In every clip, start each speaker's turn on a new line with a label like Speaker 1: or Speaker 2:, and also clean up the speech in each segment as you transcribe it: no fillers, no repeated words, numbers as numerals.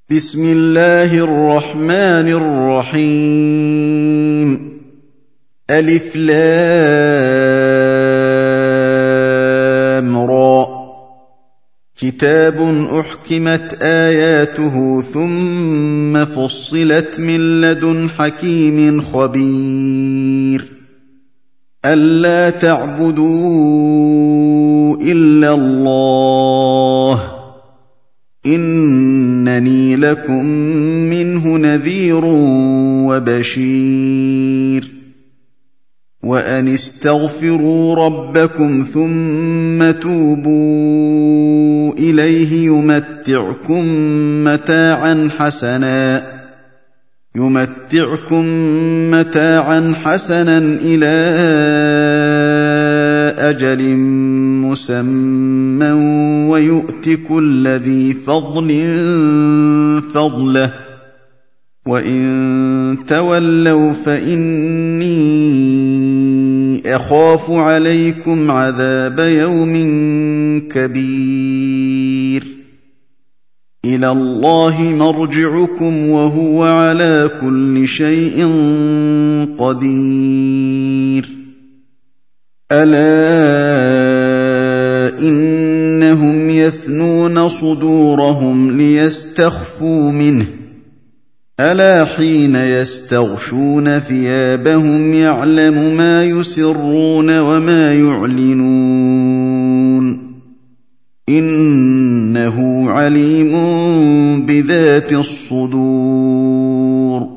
Speaker 1: بسم الله الرحمن الرحيم ألف لام را كتاب أحكمت آياته ثم فصلت من لدن حكيم خبير ألا تعبدوا إلا الله إنني لكم منه نذير وبشير وأن استغفروا ربكم ثم توبوا إليه يمتعكم متاعا حسنا إلى أجل مسمى ويؤت كل ذي فضل فضله وإن تولوا فإني أخاف عليكم عذاب يوم كبير إلى الله مرجعكم وهو على كل شيء قدير ألا إنهم يثنون صدورهم ليستخفوا منه ألا حين يستغشون ثيابهم يعلم ما يسرون وما يعلنون إنه عليم بذات الصدور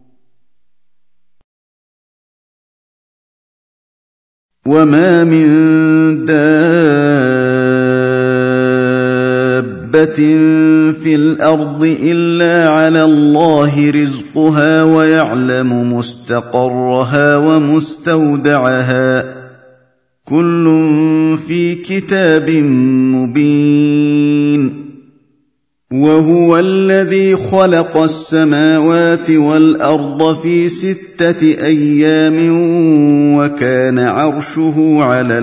Speaker 1: وما من دابة في الأرض إلا على الله رزقها ويعلم مستقرها ومستودعها كل في كتاب مبين وهو الذي خلق السماوات والأرض في 6 أيام وكان عرشه على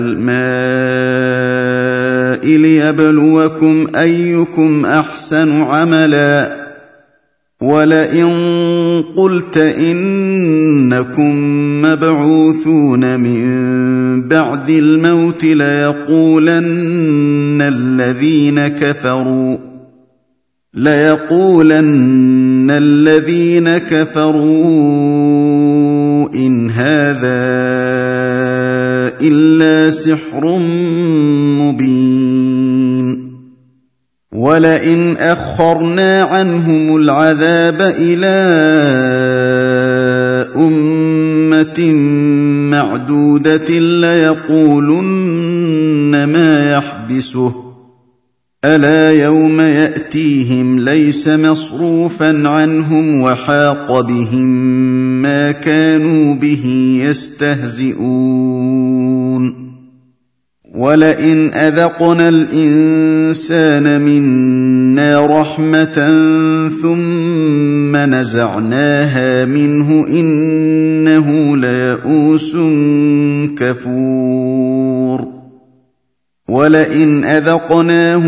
Speaker 1: الماء ليبلوكم أيكم أحسن عملا ولئن قلت إنكم مبعوثون من بعد الموت ليقولن الذين كفروا إن هذا إلا سحر مبين ولئن أخرنا عنهم العذاب إلى أمة معدودة ليقولن ما يحبسه ألا يوم يأتيهم ليس مصروفا عنهم وحاق بهم ما كانوا به يستهزئون ولئن أذقنا الإنسان منا رحمة ثم نزعناها منه إنه ليئوس كفور ولئن أذقناه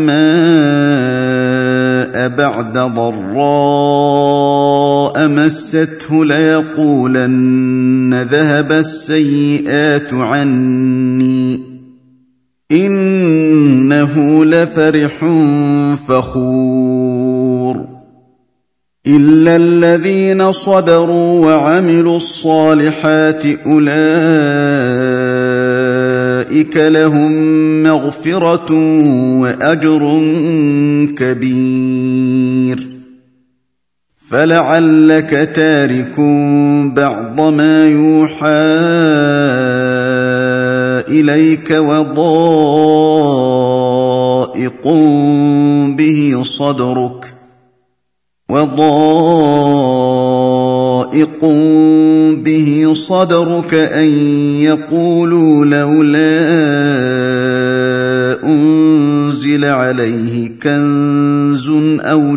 Speaker 1: نعماء بعد ضراء مسته ليقولن ذهب السيئات عني إنه لفرح فخور إلا الذين صبروا وعملوا الصالحات أولئك لهم مغفرة وأجر كبير فلعلك تارك بعض ما يوحى إليك وضائق به صدرك أن يقولوا لولا أنزل عليه كنز أو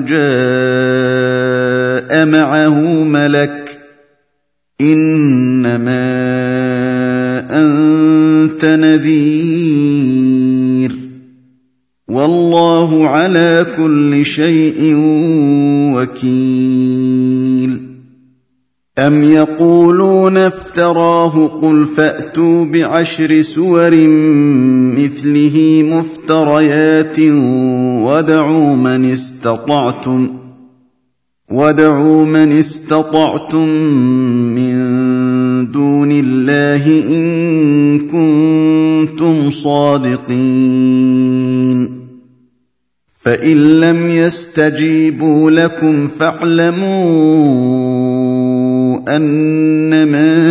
Speaker 1: جاء معه ملك إنما أنت نذير وَاللَّهُ عَلَىٰ كُلِّ شَيْءٍ وَكِيلٌ أَمْ يَقُولُونَ افْتَرَاهُ ۖ قُلْ فَأْتُوا بِعَشْرِ سُوَرٍ مِّثْلِهِ مُفْتَرَيَاتٍ وَادْعُوا مَنِ اسْتَطَعْتُم مِّن دُونِ اللَّهِ إِن كُنتُمْ صَادِقِينَ فَإِن لَّمْ يَسْتَجِيبُوا لَكُمْ فَاعْلَمُوا أَنَّمَا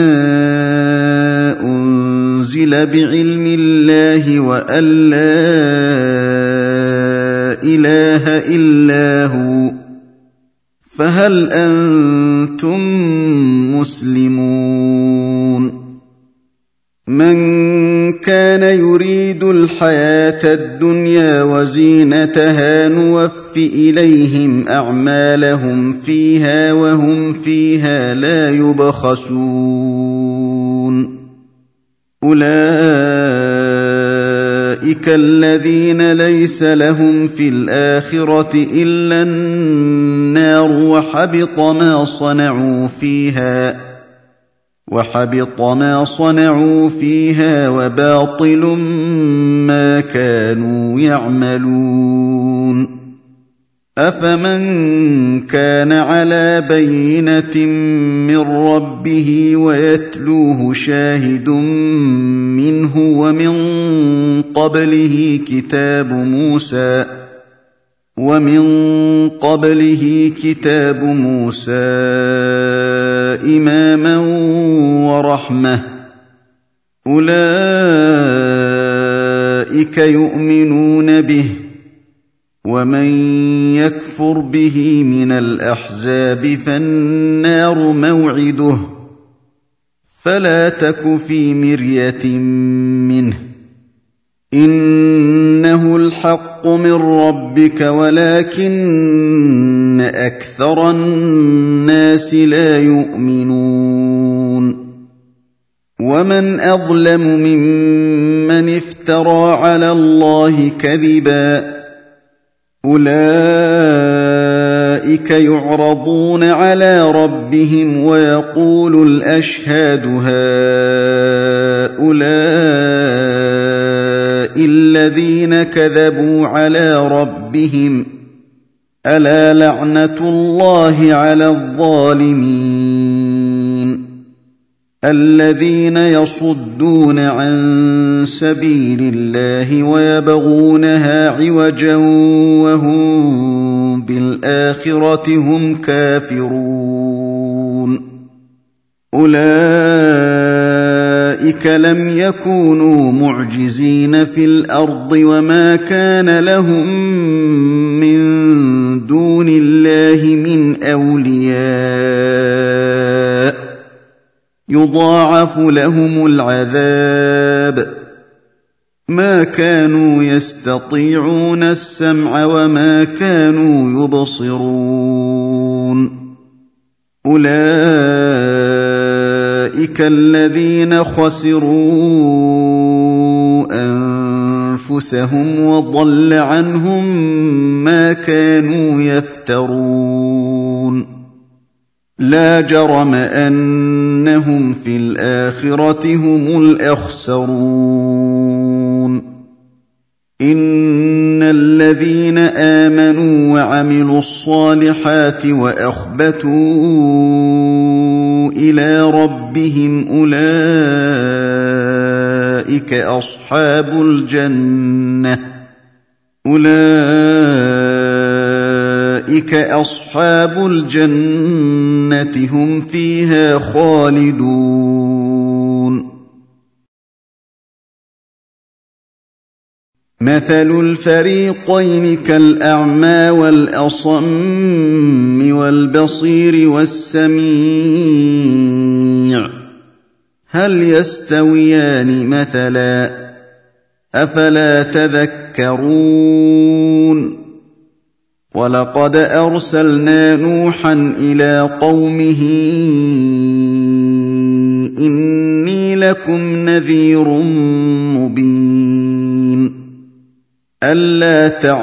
Speaker 1: أُنزِلَ بِعِلْمِ اللَّهِ وَأَن لَّا إِلَٰهَ إِلَّا هُوَ فَهَلْ أَنتُم مُّسْلِمُونَ مَن كَانَ يُرِيدُ الْحَيَاةَ الدُّنْيَا وَزِينَتَهَا نُوَفِّ إِلَيْهِمْ أَعْمَالَهُمْ فِيهَا وَهُمْ فِيهَا لَا يُبْخَسُونَ أُولَٰئِكَ الَّذِينَ لَيْسَ لَهُمْ فِي الْآخِرَةِ إِلَّا النَّارُ وَحَبِطَ مَا صَنَعُوا فِيهَا وَبَاطِلٌ مَّا كَانُوا يَعْمَلُونَ أَفَمَن كَانَ عَلَىٰ بَيِّنَةٍ مِّن رَّبِّهِ وَيَتْلُوهُ شَاهِدٌ مِّنْهُ وَمِن قَبْلِهِ كِتَابُ مُوسَىٰ إِمَامًا وَرَحْمَةً ۚ أُولَٰئِكَ يُؤْمِنُونَ بِهِ ۚ وَمَن يَكْفُرْ بِهِ مِنَ الْأَحْزَابِ فَالنَّارُ مَوْعِدُهُ ۚ فَلَا تَكُ فِي مِرْيَةٍ مِّنْهُ ۚ إِنَّهُ الْحَقُّ مِن رَّبِّكَ وَلَٰكِنَّ أَكْثَرَ النَّاسِ لَا يُؤْمِنُونَ وَمَنْ أَظْلَمُ مِمَّنِ افْتَرَىٰ عَلَى اللَّهِ كَذِبًا ۚ أُولَٰئِكَ يُعْرَضُونَ عَلَىٰ رَبِّهِمْ وَيَقُولُ الْأَشْهَادُ هَٰؤُلَاءِ الَّذِينَ كَذَبُوا عَلَىٰ رَبِّهِمْ ۚ أَلَا لَعْنَةُ اللَّهِ عَلَى الظَّالِمِينَ الَّذِينَ يَصُدُّونَ عَن سَبِيلِ اللَّهِ وَيَبْغُونَهَا عِوَجًا وَهُم بِالْآخِرَةِ هُمْ كَافِرُونَ أُولَٰئِكَ لَمْ يَكُونُوا مُعْجِزِينَ فِي الْأَرْضِ وَمَا كَانَ لَهُم مِّن دُونِ اللَّهِ مِنْ أَوْلِيَاءَ ۘ يُضَاعَفُ لَهُمُ الْعَذَابُ مَا كَانُوا يَسْتَطِيعُونَ السَّمْعَ وَمَا كَانُوا يُبْصِرُونَ أُولَٰئِكَ الَّذِينَ خَسِرُوا أَنفُسَهُمْ وَضَلَّ عَنْهُم مَّا كَانُوا يَفْتَرُونَ لَا جَرَمَ أَنَّهُمْ فِي الْآخِرَةِ هُمُ الْأَخْسَرُونَ إِنَّ الَّذِينَ آمَنُوا وَعَمِلُوا الصَّالِحَاتِ وَأَخْبَتُوا إِلَىٰ رَبِّهِمْ أُولَٰئِكَ أَصْحَابُ الْجَنَّةِ هُمْ فِيهَا خَالِدُونَ مَثَلُ الْفَرِيقَيْنِ كَالْأَعْمَىٰ وَالْأَصَمِّ وَالْبَصِيرِ وَالسَّمِيعِ ۚ هَلْ يَسْتَوِيَانِ مَثَلًا ۚ أَفَلَا تَذَكَّرُونَ وَلَقَدْ أَرْسَلْنَا نُوحًا إِلَىٰ قَوْمِهِ إِنِّي لَكُمْ نَذِيرٌ مُّبِينٌ أَلَّا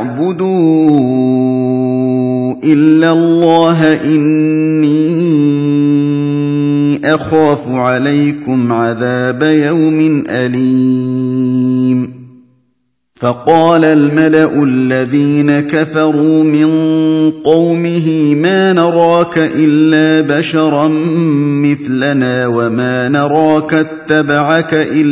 Speaker 1: تَعْبُدُوا إِلَّا اللَّهَ إِنِّي أَخَافُ عَلَيْكُمْ عَذَابَ يَوْمٍ أَلِيمٍ فَقَالَ الْمَلَأُ الَّذِينَ كَفَرُوا مِن قَوْمِهِ مَا نَرَاكَ إِلَّا بَشَرًا مِّثْلَنَا وَمَا نَرَاكَ اتَّبَعَكَ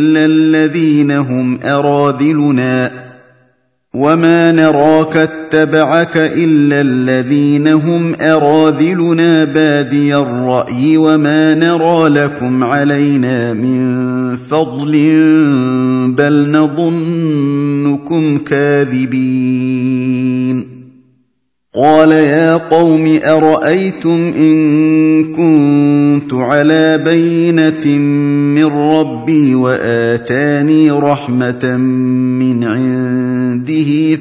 Speaker 1: إِلَّا الَّذِينَ هُمْ أَرَاذِلُنَا بَادِيَ الرَّأْيِ وَمَا نَرَىٰ لَكُمْ عَلَيْنَا مِن فَضْلٍ بَلْ نَظُنُّكُمْ كَاذِبِينَ قَالَ يَا قَوْمِ أَرَأَيْتُمْ إِن كُنتُ عَلَىٰ بَيِّنَةٍ مِّن رَّبِّي وَآتَانِي رَحْمَةً مِّنْ عِندِهِ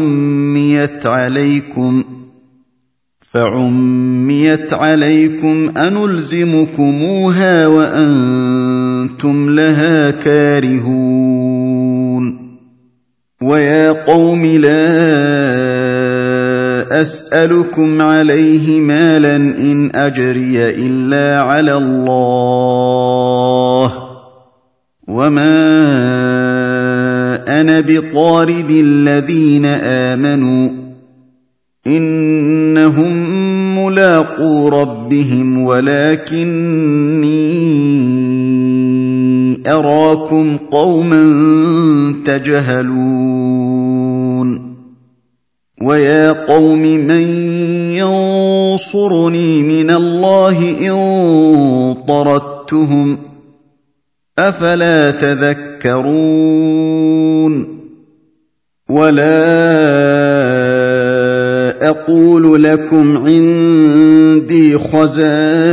Speaker 1: فَعُمِّيَتْ عَلَيْكُمْ أَنُلْزِمُكُمُوهَا وَأَنتُمْ لَهَا كَارِهُونَ وَيَا قَوْمِ لَا أَسْأَلُكُمْ عَلَيْهِ مَالًا إِنْ أَجْرِيَ إِلَّا عَلَى اللَّهِ وَمَا أَنَا بِطَارِدِ الَّذِينَ آمَنُوا إِنَّهُم مُّلَاقُو رَبِّهِمْ وَلَٰكِنِّي أَرَاكُمْ قَوْمًا تَجْهَلُونَ وَيَا قَوْمِ مَن يَنصُرُنِي مِنَ اللَّهِ إِن طَرَدتُّهُمْ ۚ أَفَلَا تَذَكَّرُونَ وَلَا أَقُولُ لَكُمْ عِندِي خَزَائِنُ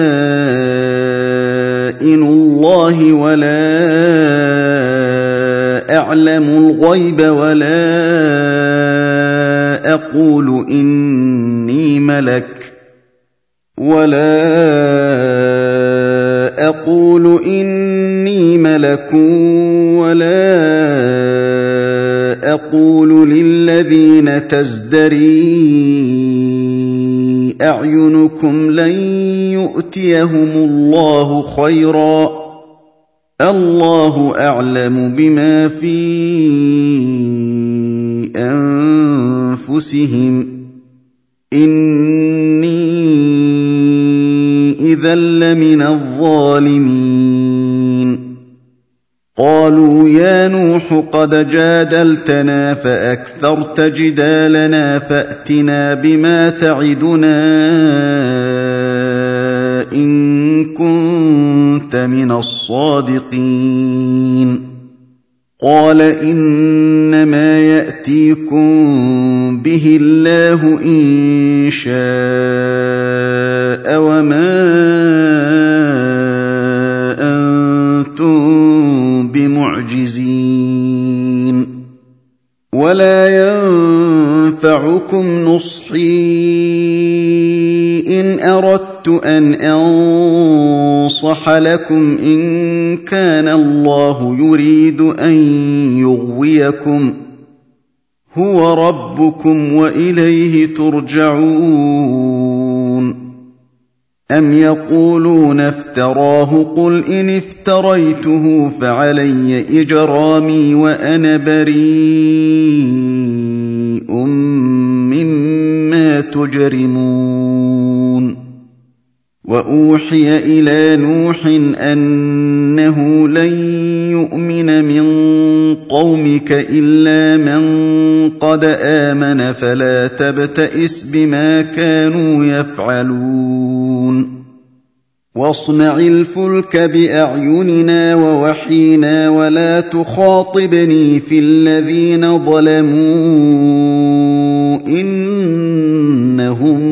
Speaker 1: اللَّهِ وَلَا أَعْلَمُ الْغَيْبَ وَلَا أَقُولُ إِنِّي مَلَكٌ وَلَا أَقُولُ لِلَّذِينَ تَزْدَرِي أَعْيُنُكُمْ لَن يُؤْتِيَهُمُ اللَّهُ خَيْرًا ۖ اللَّهُ أَعْلَمُ بِمَا فِي أَنفُسِهِمْ ۖ إِنِّي إِذًا لَّمِنَ الظَّالِمِينَ قَالُوا يَا نُوحُ قَدْ جَادَلْتَنَا فَأَكْثَرْتَ جِدَالَنَا فَأْتِنَا بِمَا تَعِدُنَا إِن كُنتَ مِنَ الصَّادِقِينَ قَالَ إِنَّمَا يَأْتِيكُم بِهِ اللَّهُ إِن شَاءَ وَمَا أَنتُم بِمُعْجِزِينَ وَلَا يَنفَعُكُمْ نُصْحِي إِنْ أَرَدتُّ أَنْ أَنصَحَ لَكُمْ إِن كَانَ اللَّهُ يُرِيدُ أَن يُغْوِيَكُمْ هُوَ رَبُّكُمْ وَإِلَيْهِ تُرْجَعُونَ أَمْ يَقُولُونَ افْتَرَاهُ ۖ قُلْ إِنِ افْتَرَيْتُهُ فَعَلَيَّ إِجْرَامِي وَأَنَا بَرِيءٌ مِّمَّا تُجْرِمُونَ وَأُوحِيَ إِلَىٰ نُوحٍ أَنَّهُ لَن يُؤْمِنَ مِن قَوْمِكَ إِلَّا مَن قَدْ آمَنَ فَلَا تَبْتَئِسْ بِمَا كَانُوا يَفْعَلُونَ وَاصْنَعِ الْفُلْكَ بِأَعْيُنِنَا وَوَحْيِنَا وَلَا تُخَاطِبْنِي فِي الَّذِينَ ظَلَمُوا إِنَّهُم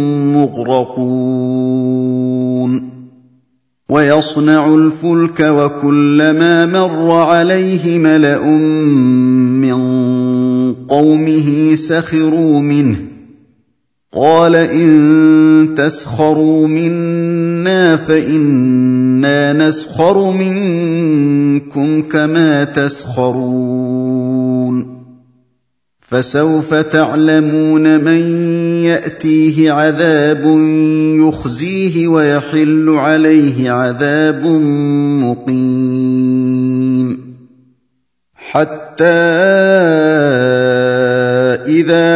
Speaker 1: مُّغْرَقُونَ وَيَصْنَعُ الْفُلْكَ وَكُلَّمَا مَرَّ عَلَيْهِ مَلَأٌ مِّن قَوْمِهِ سَخِرُوا مِنْهُ قَالَ إِن تَسْخَرُوا مِنَّا فَإِنَّا نَسْخَرُ مِنكُمْ كَمَا تَسْخَرُونَ فسوف تعلمون من يأتيه عذاب يخزيه ويحل عليه عذاب مقيم حتى إذا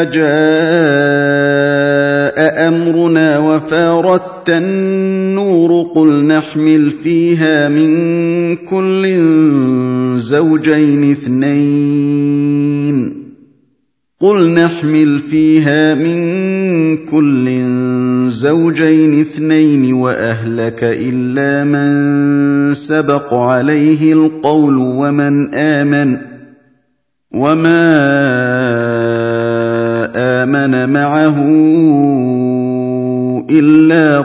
Speaker 1: جاء أمرنا وفارت النور قل نحمل فيها من كل زوجين اثنين وأهلك إلا من سبق عليه القول وما آمن معه إلا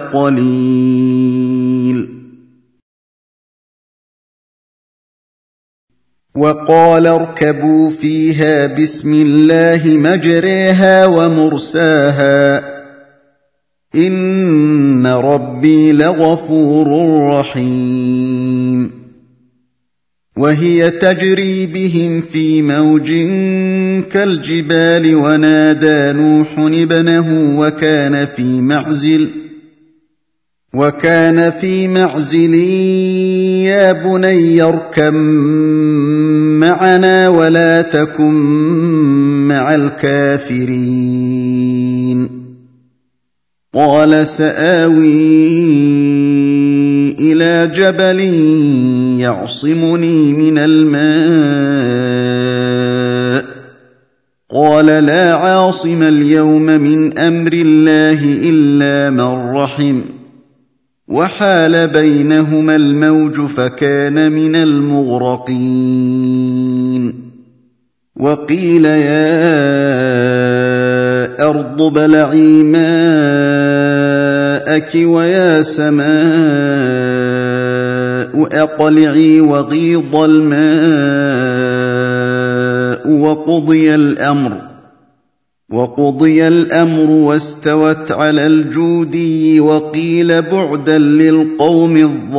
Speaker 1: قليل وقال اركبوا فيها بسم الله مجريها ومرساها إن ربي لغفور رحيم وهي تجري بهم في موج كالجبال ونادى نوح ابنه وكان في معزل يا بني اركب معنا ولا تكن مع الكافرين قال سآوي إلى جبل يعصمني من الماء قال لا عاصم اليوم من أمر الله إلا من رحم وحال بينهما الموج فكان من المغرقين وقيل يا أرض ابلعي ماءك ويا سماء أقلعي وغيض الماء وقضي الأمر واستوت على الجودي وقيل بعدا للقوم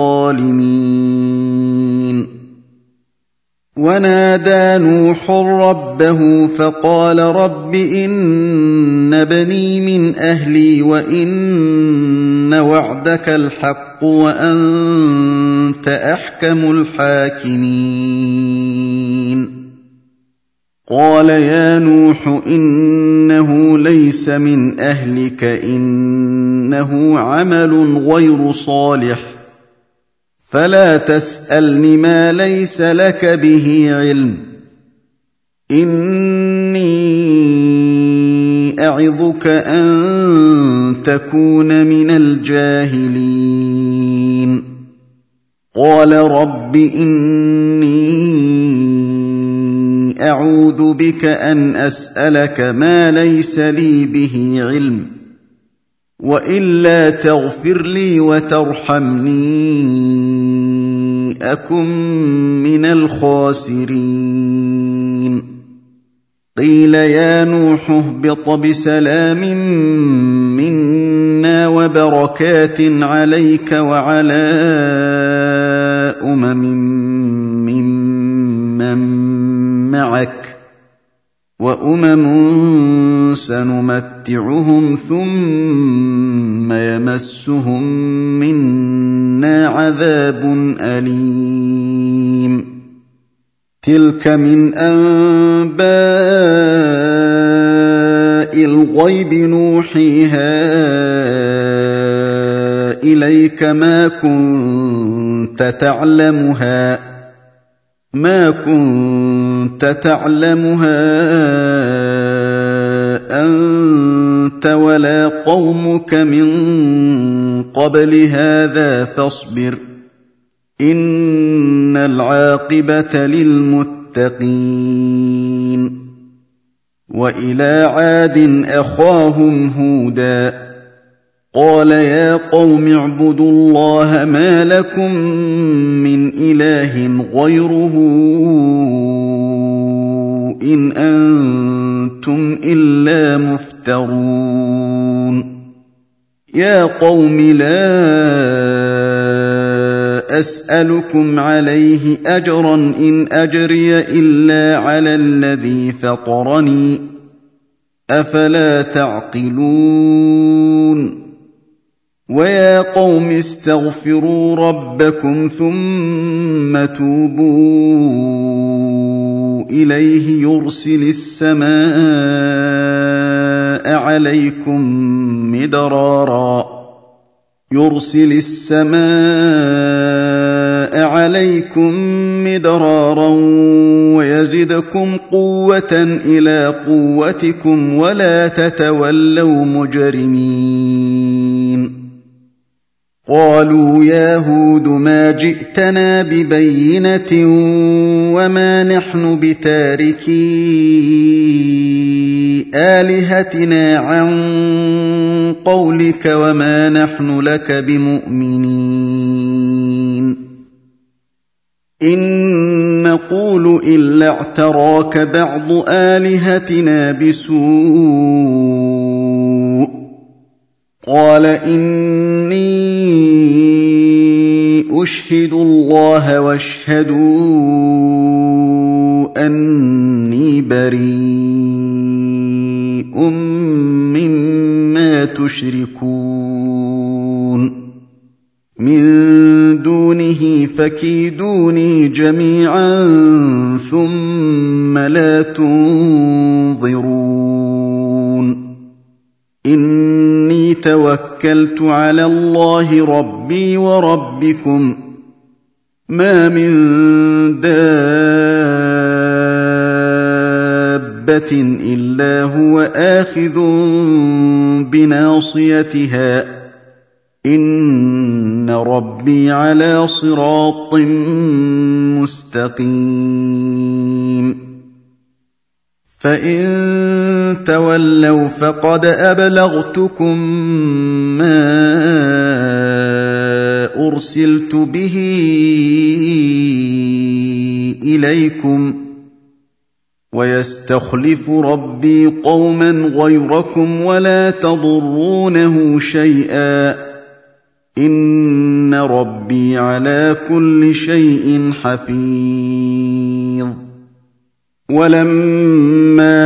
Speaker 1: الظالمين ونادى نوح ربه فقال رب إن بني من أهلي وإن وعدك الحق وأنت أحكم الحاكمين قال يا نوح إنه ليس من أهلك إنه عمل غير صالح فلا تسألني ما ليس لك به علم إني أعظك أن تكون من الجاهلين قال رب إني أعوذ بك أن أسألك ما ليس لي به علم وإلا تغفر لي وترحمني أكن من الخاسرين قيل يا نوح اهبط بسلام منا وبركات عليك وعلى ممن معك وأمم سنمتعهم ثم يمسهم منا عذاب أليم تلك من أنباء الغيب نوحيها إليك ما كنت تعلمها أنت ولا قومك من قبل هذا فاصبر إن العاقبة للمتقين وإلى عاد أخاهم هودا قال يا قوم اعبدوا الله ما لكم من إله غيره إن أنتم إلا مفترون يا قوم لا أسألكم عليه أجرا إن أجري إلا على الذي فطرني أفلا تعقلون ويا قوم استغفروا ربكم ثم توبوا إليه يرسل السماء عليكم مدرارا ويزدكم قوة إلى قوتكم ولا تتولوا مجرمين قالوا يا هود ما جئتنا ببينة وما نحن بتاركي آلهتنا عن قولك وما نحن لك بمؤمنين إن نقول إلا اعتراك بعض آلهتنا بسوء قال إني أشهد الله واشهدوا أني بريء مما تشركون من دونه فكيدوني جميعا ثم لا تنظرون إني توكلت على الله ربي وربكم ما من دابة إلا هو آخذ بناصيتها إن ربي على صراط مستقيم فإن تولوا فقد أبلغتكم ما أرسلت به إليكم ويستخلف ربي قوما غيركم ولا تضرونه شيئا إن ربي على كل شيء حفيظ ولما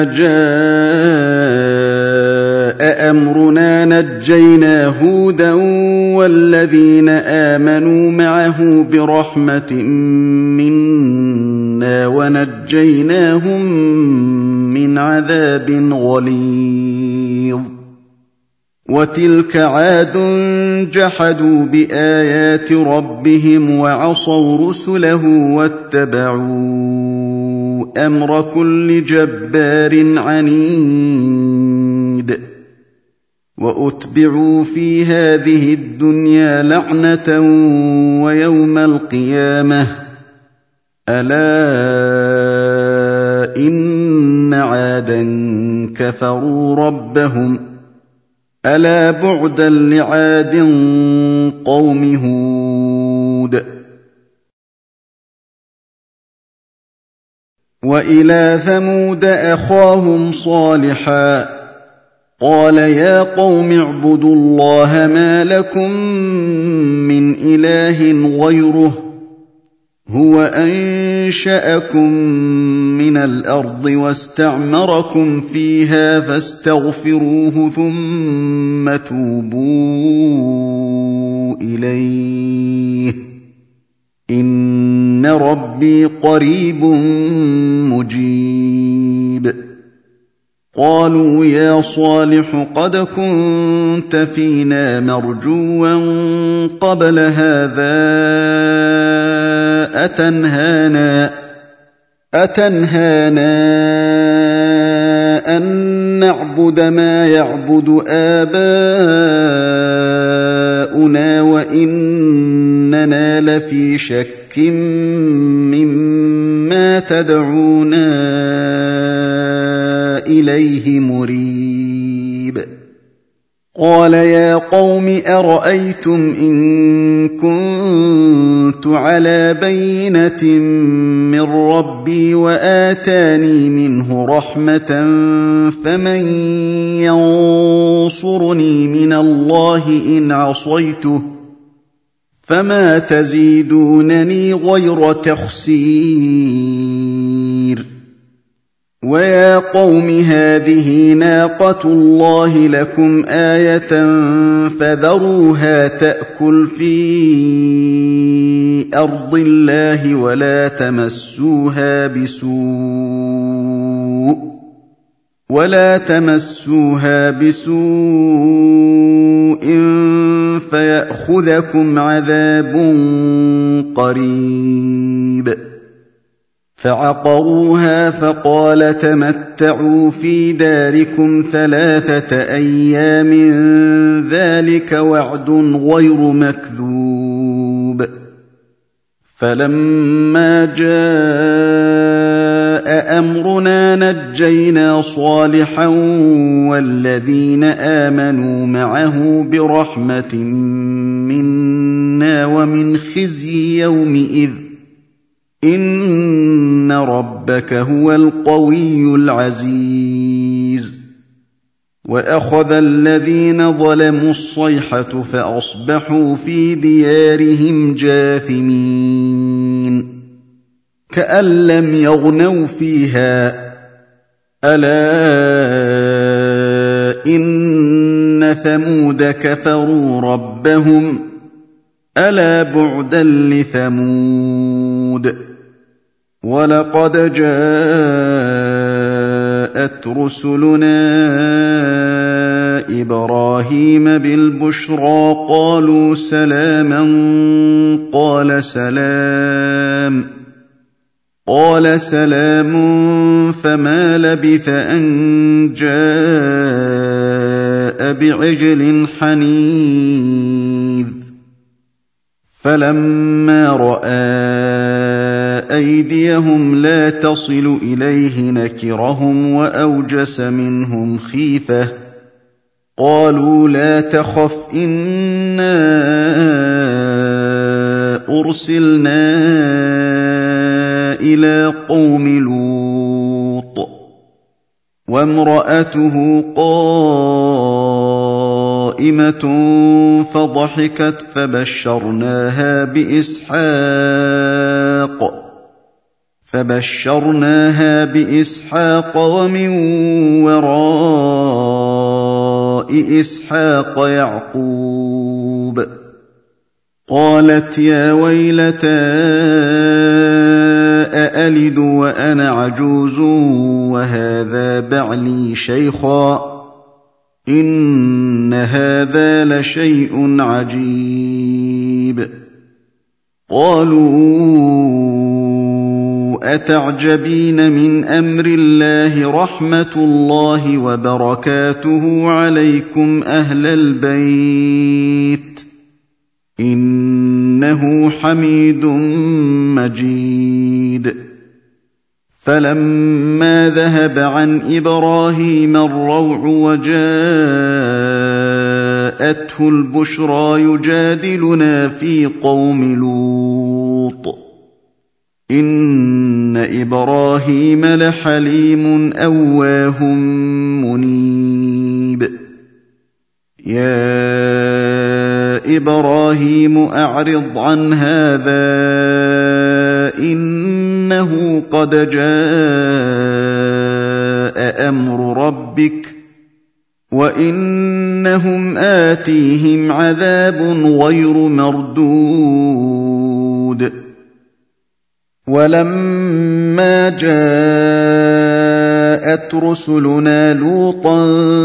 Speaker 1: جاء أمرنا نجينا هودا والذين آمنوا معه برحمة منا ونجيناهم من عذاب غليظ وتلك عاد جحدوا بآيات ربهم وعصوا رسله واتبعوا أمر كل جبار عنيد وأتبعوا في هذه الدنيا لعنة ويوم القيامة ألا إن عادا كفروا ربهم ألا بعدا لعاد قوم هود وإلى ثمود أخاهم صالحا قال يا قوم اعبدوا الله ما لكم من إله غيره هو أنشأكم من الأرض واستعمركم فيها فاستغفروه ثم توبوا إليه إن ربي قريب مجيب قالوا يا صالح قد كنت فينا مرجوا قبل هذا أتنهانا أن نعبد ما يعبد آباؤنا وإننا لفي شك مما تدعونا إليه مريب قال يا قوم أرأيتم إن كنت على بينة من ربي وآتاني منه رحمة فمن ينصرني من الله إن عصيته فما تزيدونني غير تخسير ويا قوم هذه ناقة الله لكم آية فذروها تأكل في أرض الله ولا تمسوها بسوء فيأخذكم عذاب قريب فعقروها فقال تمتعوا في داركم 3 أيام ذلك وعد غير مكذوب فلما جاء أمرنا نجينا صالحا والذين آمنوا معه برحمة منا ومن خزي يومئذ إن ربك هو القوي العزيز وأخذ الذين ظلموا الصيحة فأصبحوا في ديارهم جاثمين كأن لم يغنوا فيها ألا إن ثمود كفروا ربهم ألا بعدا لثمود ولقد جاءت رسلنا إبراهيم بالبشرى قالوا سلاما قال سلام فما لبث أن جاء بعجل حنيذ فلما رأى أيديهم لا تصل إليه نكرهم وأوجس منهم خيفة قالوا لا تخف إنا أرسلنا إلى قوم لوط وامرأته قائمة فضحكت فبشرناها بإسحاق ومن وراء إسحاق يعقوب قالت يا ويلتى أألد وأنا عجوز وهذا بعلي شيخا إن هذا لشيء عجيب قالوا أتعجبين من أمر الله رحمة الله وبركاته عليكم أهل البيت إنه حميد مجيد فلما ذهب عن إبراهيم الروع وجاءته البشرى يجادلنا في قوم لوط إن إبراهيم لحليم أواه منيب يا إبراهيم أعرض عن هذا إنه قد جاء أمر ربك وإنهم آتيهم عذاب غير مردود ولما جاءت رسلنا لوطا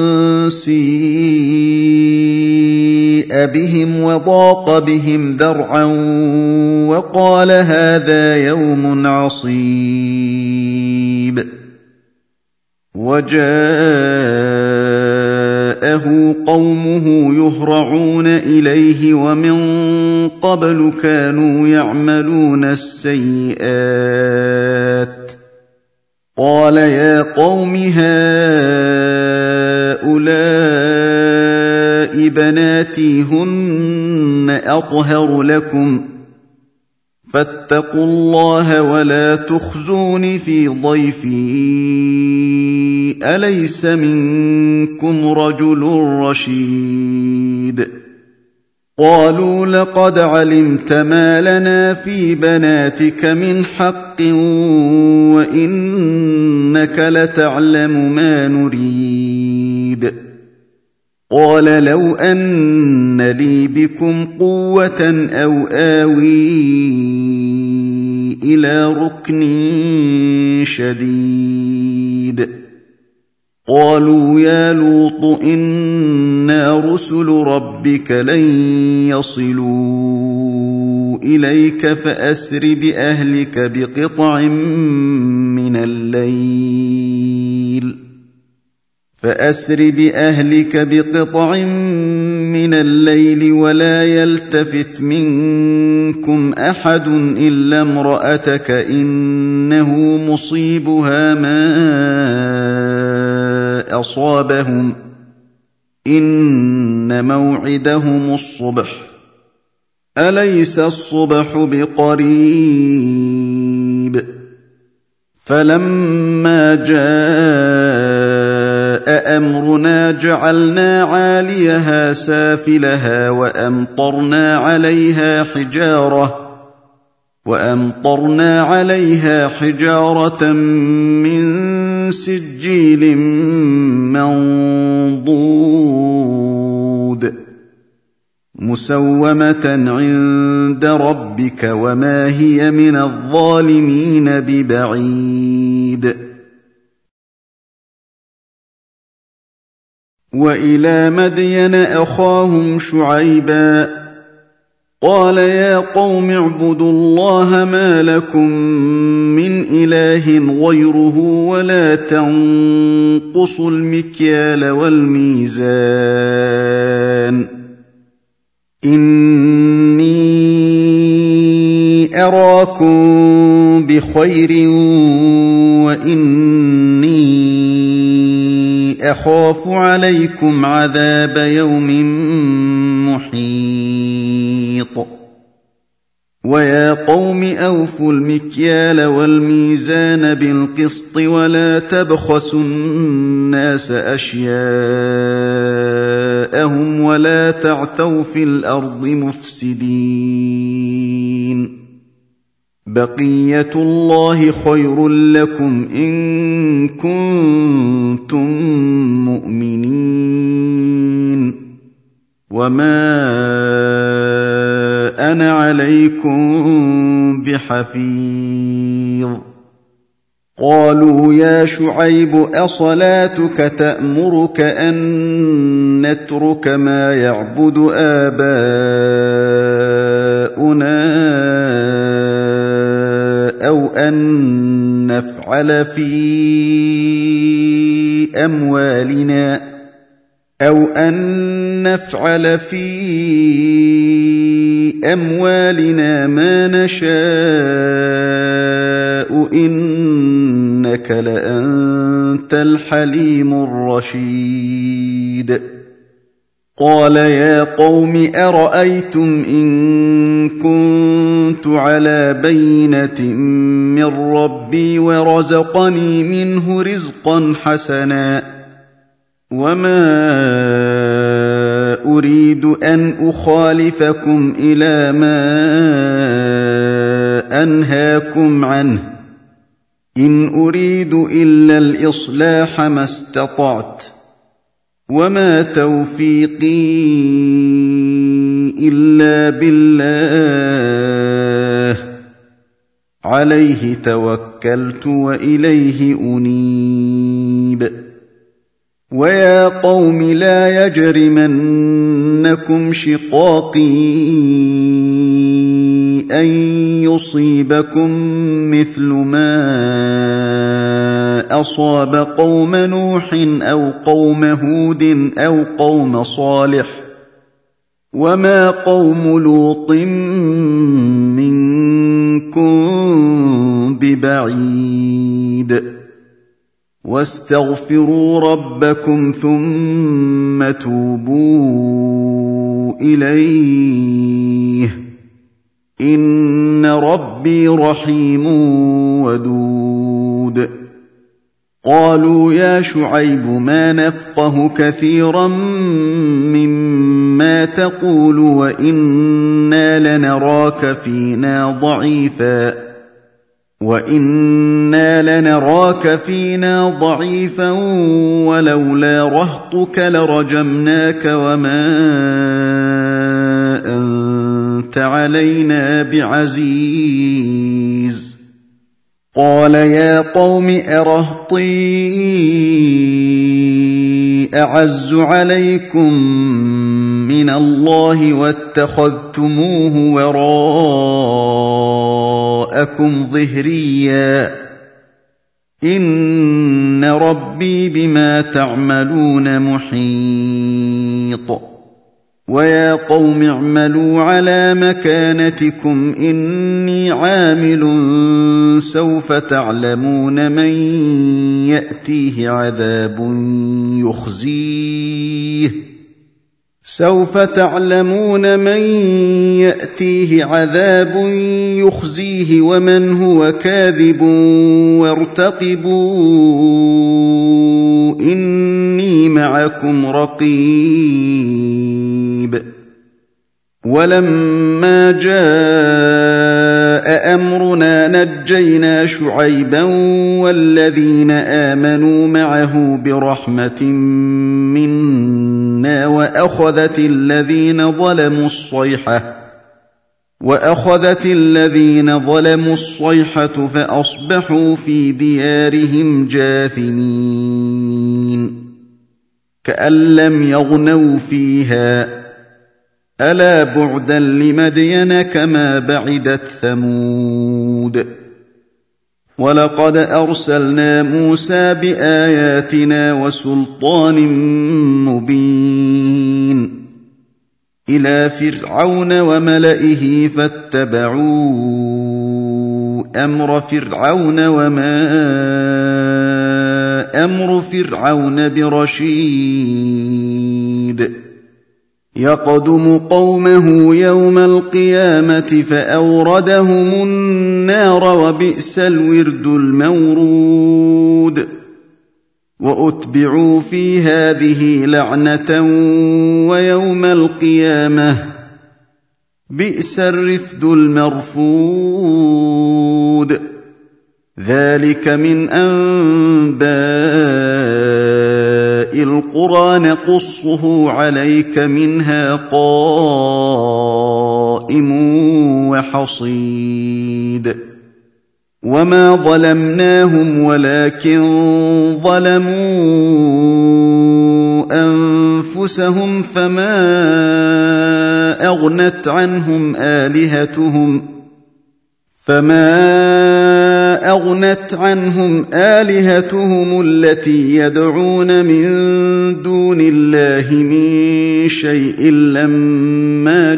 Speaker 1: سيء بهم وضاق بهم ذرعا وقال هذا يوم عصيب وجاءه قومه يهرعون إليه ومن قبل كانوا يعملون السيئات قال يا قوم هؤلاء بناتي هن أطهر لكم فاتقوا الله ولا تخزون في ضيفي أليس منكم رجل رشيد قالوا لقد علمت ما لنا في بناتك من حق وإنك لتعلم ما نريد. قال لو أن لي بكم قوة أو آوي إلى ركن شديد. قالوا يا لوط إنا رسل ربك لن يصلوا إليك فأسر بأهلك بقطع من الليل ولا يلتفت منكم أحد إلا امرأتك إنه مصيبها ما أصابهم إن موعدهم الصبح أليس الصبح بقريب. فلما جاء أمرنا جعلنا عاليها سافلها وأمطرنا عليها حجارة من سجيل منضود مسومة عند ربك وما هي من الظالمين ببعيد. وإلى مدين أخاهم شعيبا قال يا قوم اعبدوا الله ما لكم من إله غيره ولا تنقصوا المكيال والميزان إني أراكم بخير وإني أخاف عليكم عذاب يوم محيط. ويا قوم أوفوا المكيال والميزان بالقسط ولا تبخسوا الناس أشياءهم ولا تعثوا في الأرض مفسدين. بقية الله خير لكم إن كنتم مؤمنين وما أنا عليكم بحفيظ. قالوا يا شعيب أصلاتك تأمرك أن نترك ما يعبد آباؤنا أو أن نفعل في أموالنا ما نشاء إنك لأنت الحليم الرشيد. قال يا قوم أرأيتم إن كنت على بينة من ربي ورزقني منه رزقا حسنا وما أريد أن أخالفكم إلى ما أنهاكم عنه إن أريد إلا الإصلاح ما استطعت وما توفيقي إلا بالله عليه توكلت وإليه أنيب. ويا قوم لا يجرمنكم شقاقي أن يصيبكم مثل ما أصاب قوم نوح أو قوم هود أو قوم صالح وما قوم لوط منكم ببعيد. واستغفروا ربكم ثم توبوا إليه إن ربي رحيم ودود. قالوا يا شعيب ما نفقه كثيرا مما تقول وإنا لنراك فينا ضعيفا ولولا رهطك لرجمناك وما أنت علينا بعزيز قال يا قوم أرهطي أعز عليكم من الله واتخذتموه وراءكم ظهريا إن ربي بما تعملون محيط ويا قوم اعملوا على مكانتكم إني عامل سوف تعلمون من يأتيه عذاب يخزيه ومن هو كاذب وارتقبوا إني معكم رقيب ولما جاء أمرنا نجينا شعيبا والذين آمنوا معه برحمة منا وأخذت الذين ظلموا الصيحة فأصبحوا في ديارهم جاثمين كأن لم يغنوا فيها ألا بعدا لمدين كما بعدت ثمود ولقد أرسلنا موسى بآياتنا وسلطان مبين إلى فرعون وملئه فاتبعوا أمر فرعون وما أمر فرعون برشيد يقدم قومه يوم القيامة فأوردهم النار وبئس الورد المورود وأتبعوا في هذه لعنة ويوم القيامة بئس الرفد المرفود ذلك من أنباء القرى نقصه عليك منها قائم وحصيد وما ظلمناهم ولكن ظلموا أنفسهم فما أغنت عنهم آلهتهم التي يدعون من دون الله من شيء لما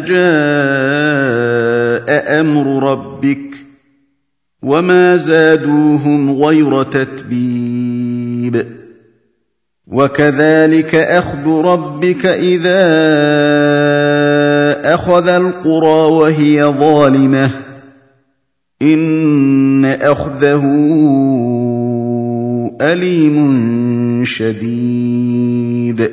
Speaker 1: جاء أمر ربك وما زادوهم غير تتبيب وكذلك أخذ ربك إذا أخذ القرى وهي ظالمة إن أخذه أليم شديد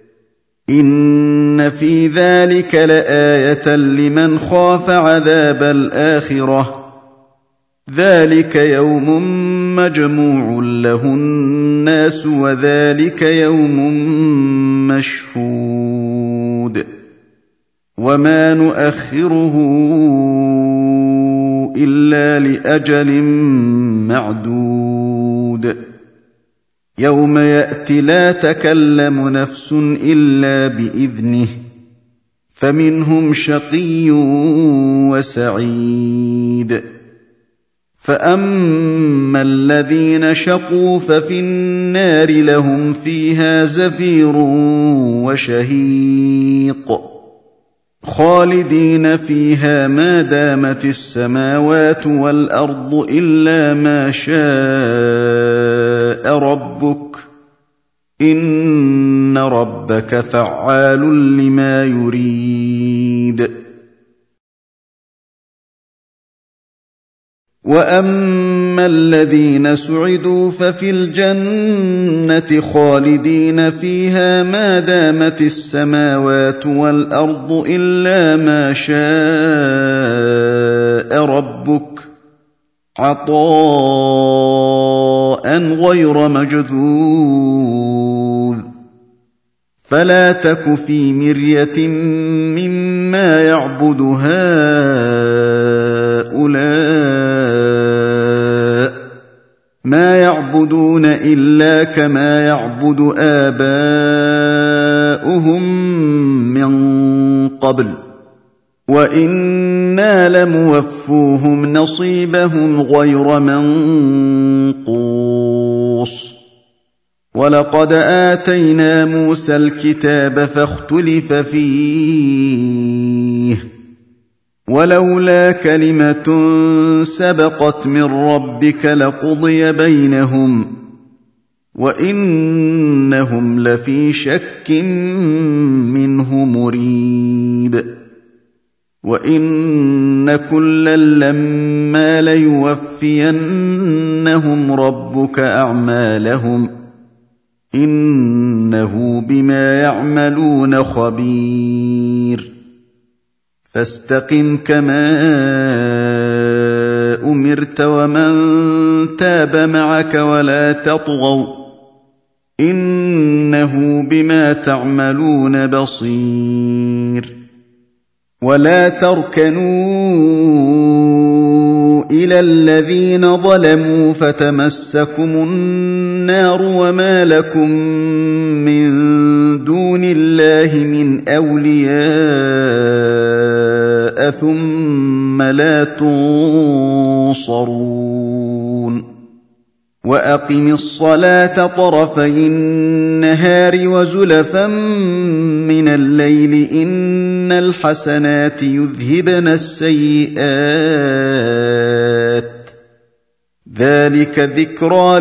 Speaker 1: إن في ذلك لآية لمن خاف عذاب الآخرة ذلك يوم مجموع له الناس وذلك يوم مشهود وما نؤخره إلا لأجل معدود يوم يأتي لا تكلم نفس إلا بإذنه فمنهم شقي وسعيد فأما الذين شقوا ففي النار لهم فيها زفير وشهيق خالدين فيها ما دامت السماوات والأرض إلا ما شاء ربك إن ربك فعال لما يريد وَأَمَّا الَّذِينَ سُعِدُوا فَفِي الْجَنَّةِ خَالِدِينَ فِيهَا مَا دَامَتِ السَّمَاوَاتُ وَالْأَرْضُ إِلَّا مَا شَاءَ رَبُّكَ عَطَاءً غَيْرَ مَجْذُوذٍ فَلَا تَكُ فِي مِرْيَةٍ مِّمَّا يَعْبُدُ هَٰؤُلَاءِ مَا يَعْبُدُونَ إِلَّا كَمَا يَعْبُدُ آبَاؤُهُم مِّن قَبْلُ وَإِنَّا لَمُوَفُّوهُمْ نَصِيبَهُمْ غَيْرَ مَنقُوصٍ وَلَقَدْ آتَيْنَا مُوسَى الْكِتَابَ فَاخْتُلِفَ فِيهِ وَلَوْلَا كَلِمَةٌ سَبَقَتْ مِن رَّبِّكَ لَقُضِيَ بَيْنَهُمْ وَإِنَّهُمْ لَفِي شَكٍّ مِّنْهُ مُرِيبٍ وَإِنَّ كُلًّا لَّمَّا لَيُوَفِّيَنَّهُمْ رَبُّكَ أَعْمَالَهُمْ إِنَّهُ بِمَا يَعْمَلُونَ خَبِيرٌ فَاسْتَقِمْ كَمَا أُمِرْتَ وَمَن تَابَ مَعَكَ وَلَا تَطْغَوْا إِنَّهُ بِمَا تَعْمَلُونَ بَصِيرٌ وَلَا تَرْكَنُوا إِلَى الَّذِينَ ظَلَمُوا فَتَمَسَّكُمُ النَّارُ وَمَا لَكُم مِّن دُونِ اللَّهِ مِنْ أَوْلِيَاءَ ثُمَّ لَا تُنصَرُونَ وَأَقِمِ الصَّلَاةَ طَرَفَيِ النَّهَارِ وَزُلَفًا مِّنَ اللَّيْلِ إِنَّ الْحَسَنَاتِ يُذْهِبْنَ السَّيِّئَاتِ ذَلِكَ ذِكْرَىٰ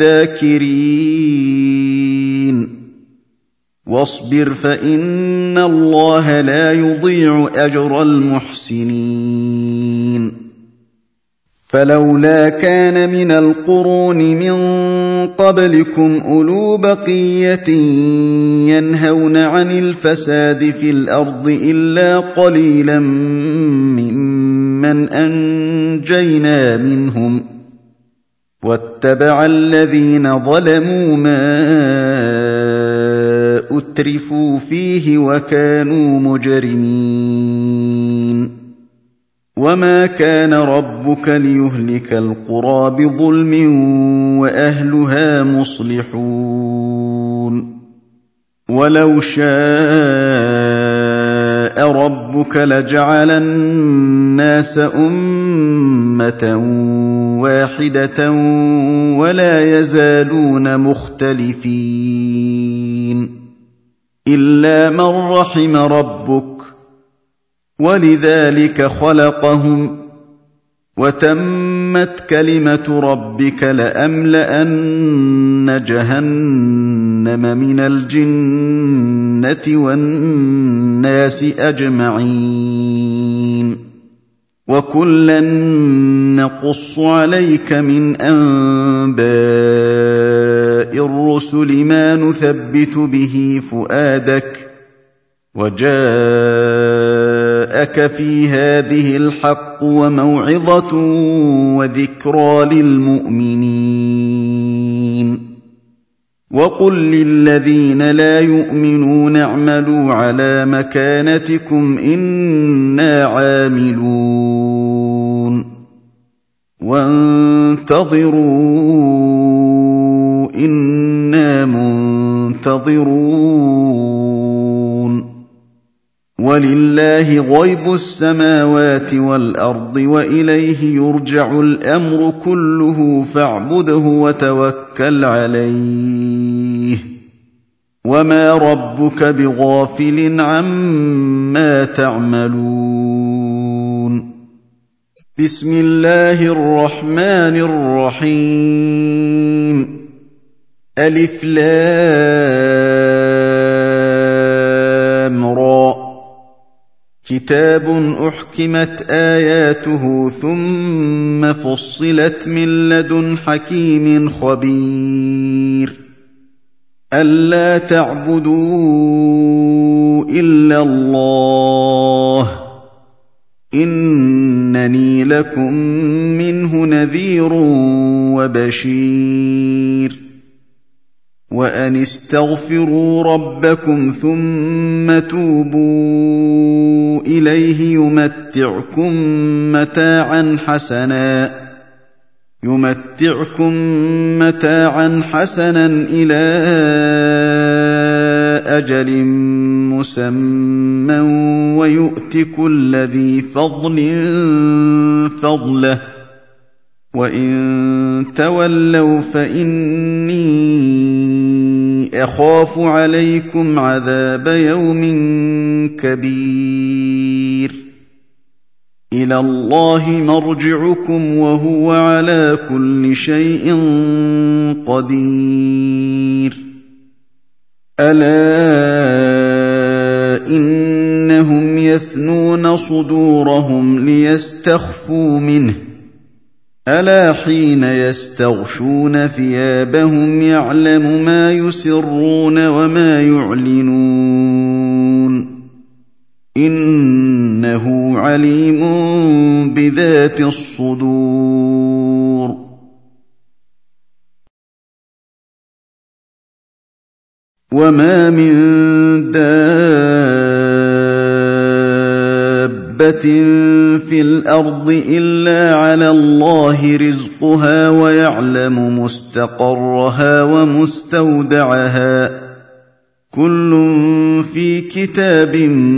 Speaker 1: لِلذَّاكِرِينَ وَاصْبِرْ فَإِنَّ اللَّهَ لَا يُضِيعُ أَجْرَ الْمُحْسِنِينَ فَلَوْلَا كَانَ مِنَ الْقُرُونِ مِن قَبْلِكُمْ أُولُو بَقِيَّةٍ يَنْهَوْنَ عَنِ الْفَسَادِ فِي الْأَرْضِ إِلَّا قَلِيلًا مِّمَّنْ أَنجَيْنَا مِنْهُمْ وَاتَّبَعَ الَّذِينَ ظَلَمُوا مَا أُتْرِفُوا فِيهِ وَكَانُوا مُجْرِمِينَ وَمَا كَانَ رَبُّكَ لِيُهْلِكَ الْقُرَىٰ بِظُلْمٍ وَأَهْلُهَا مُصْلِحُونَ وَلَوْ شَاءَ رَبُّكَ لَجَعَلَ النَّاسَ أُمَّةً وَاحِدَةً وَلَا يَزَالُونَ مُخْتَلِفِينَ إِلَّا مَن رَّحِمَ رَبُّكَ وَلِذَٰلِكَ خَلَقَهُمْ وَتَمَّتْ كَلِمَةُ رَبِّكَ لَأَمْلَأَنَّ جَهَنَّمَ مِنَ الْجِنَّةِ وَالنَّاسِ أَجْمَعِينَ وَكُلًّا نَّقُصُّ عَلَيْكَ مِنْ أَنبَاءِ الرُّسُلِ مَا نُثَبِّتُ بِهِ فُؤَادَكَ وَجَاءَكَ فِي هَٰذِهِ الْحَقُّ وَمَوْعِظَةٌ وَذِكْرَىٰ لِلْمُؤْمِنِينَ وَقُل لِّلَّذِينَ لَا يُؤْمِنُونَ اعْمَلُوا عَلَىٰ مَكَانَتِكُمْ إِنَّا عَامِلُونَ وَانتَظِرُوا إِنَّا مُنتَظِرُونَ وَلِلَّهِ غَيْبُ السَّمَاوَاتِ وَالْأَرْضِ وَإِلَيْهِ يُرْجَعُ الْأَمْرُ كُلُّهُ فَاعْبُدْهُ وَتَوَكَّلْ عَلَيْهِ وَمَا رَبُّكَ بِغَافِلٍ عَمَّا تَعْمَلُونَ بِسْمِ اللَّهِ الرَّحْمَٰنِ الرَّحِيمِ أَلِفْ لَامْ رَاءٌ كتاب أحكمت آياته ثم فصلت من لدن حكيم خبير ألا تعبدوا إلا الله إنني لكم منه نذير وبشير وأن استغفروا ربكم ثم توبوا إليه يمتعكم متاعا حسنا إلى أجل مسمى ويؤت كل ذي فضل فضله وإن تولوا فإني أخاف عليكم عذاب يوم كبير إلى الله مرجعكم وهو على كل شيء قدير ألا إنهم يثنون صدورهم ليستخفوا منه ألا حين يستغشون ثيابهم يعلم ما يسرون وما يعلنون إنه عليم بذات الصدور وما من دابة في الأرض إلا على الله رزقها ويعلم مستقرها ومستودعها كل في كتاب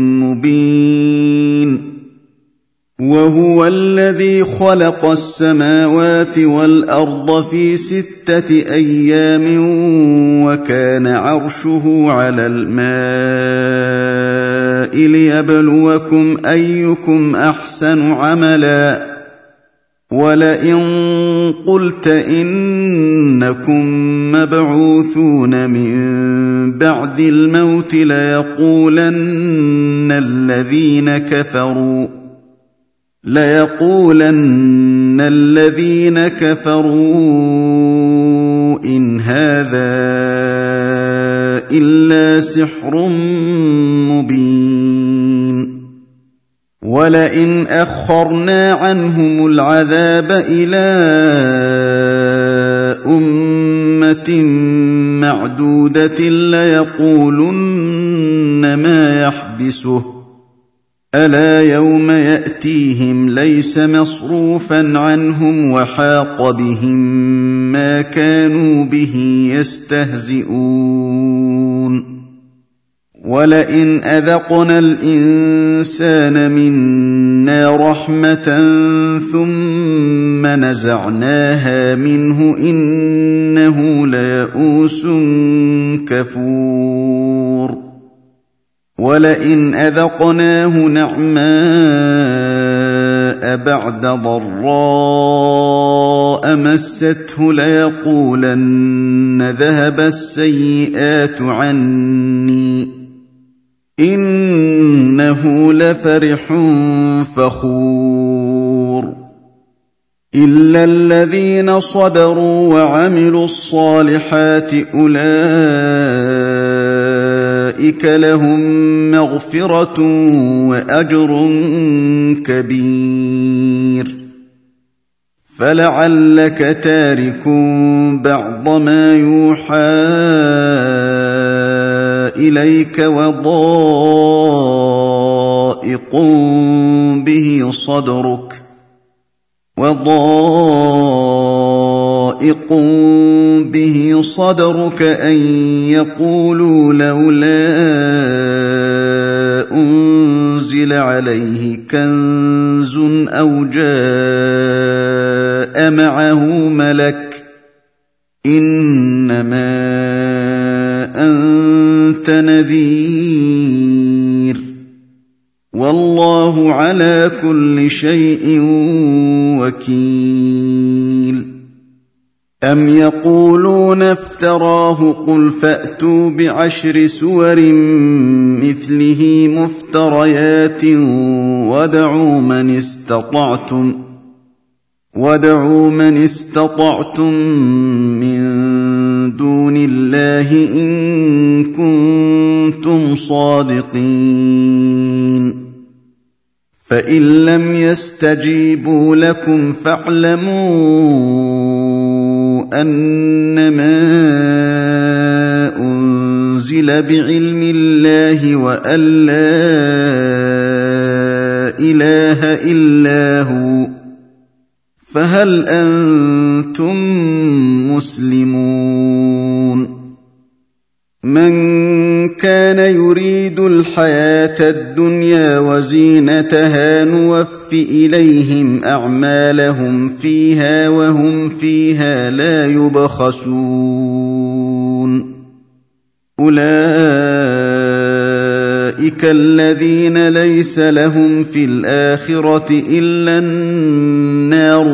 Speaker 1: مبين وهو الذي خلق السماوات والأرض في 6 أيام وكان عرشه على الماء ليبلوكم أيكم أحسن عملا ولئن قلت إنكم مبعوثون من بعد الموت ليقولن الذين كفروا إن هذا إلا سحر مبين ولئن أخرنا عنهم العذاب إلى أمة معدودة ليقولن ما يحبسه ألا يوم يأتيهم ليس مصروفا عنهم وحاق بهم ما كانوا به يستهزئون ولئن أذقنا الإنسان منا رحمة ثم نزعناها منه إنه ليئوس كفور ولئن أذقناه نعماء بعد ضراء مسته ليقولن ذهب السيئات عني إنه لفرح فخور إلا الذين صبروا وعملوا الصالحات أولئك لهم مغفرة وأجر كبير فلعلك تارك بعض ما يوحى إليك وضائق به صدرك أن يقولوا لولا أنزل عليه كنز أو جاء معه ملك إنما أنت نذير والله على كل شيء وكيل أَمْ يَقُولُونَ افْتَرَاهُ قُلْ فَأْتُوا بِعَشْرِ سُوَرٍ مِّثْلِهِ مُفْتَرَيَاتٍ وَادْعُوا مَنِ اسْتَطَعْتُم مِّن دُونِ اللَّهِ إِن كُنتُمْ صَادِقِينَ فَإِن لَّمْ يَسْتَجِيبُوا لَكُمْ فَاعْلَمُوا أَنَّمَا أُنزِلَ بِعِلْمِ اللَّهِ وَأَن لَّا إِلَٰهَ إِلَّا هُوَ فَهَلْ أَنتُم مُّسْلِمُونَ مَن كَانَ يُرِيدُ الْحَيَاةَ الدُّنْيَا وَزِينَتَهَا نُوَفِّ إِلَيْهِمْ أَعْمَالَهُمْ فِيهَا وَهُمْ فِيهَا لَا يُبْخَسُونَ أُولَٰئِكَ الَّذِينَ لَيْسَ لَهُمْ فِي الْآخِرَةِ إِلَّا النَّارُ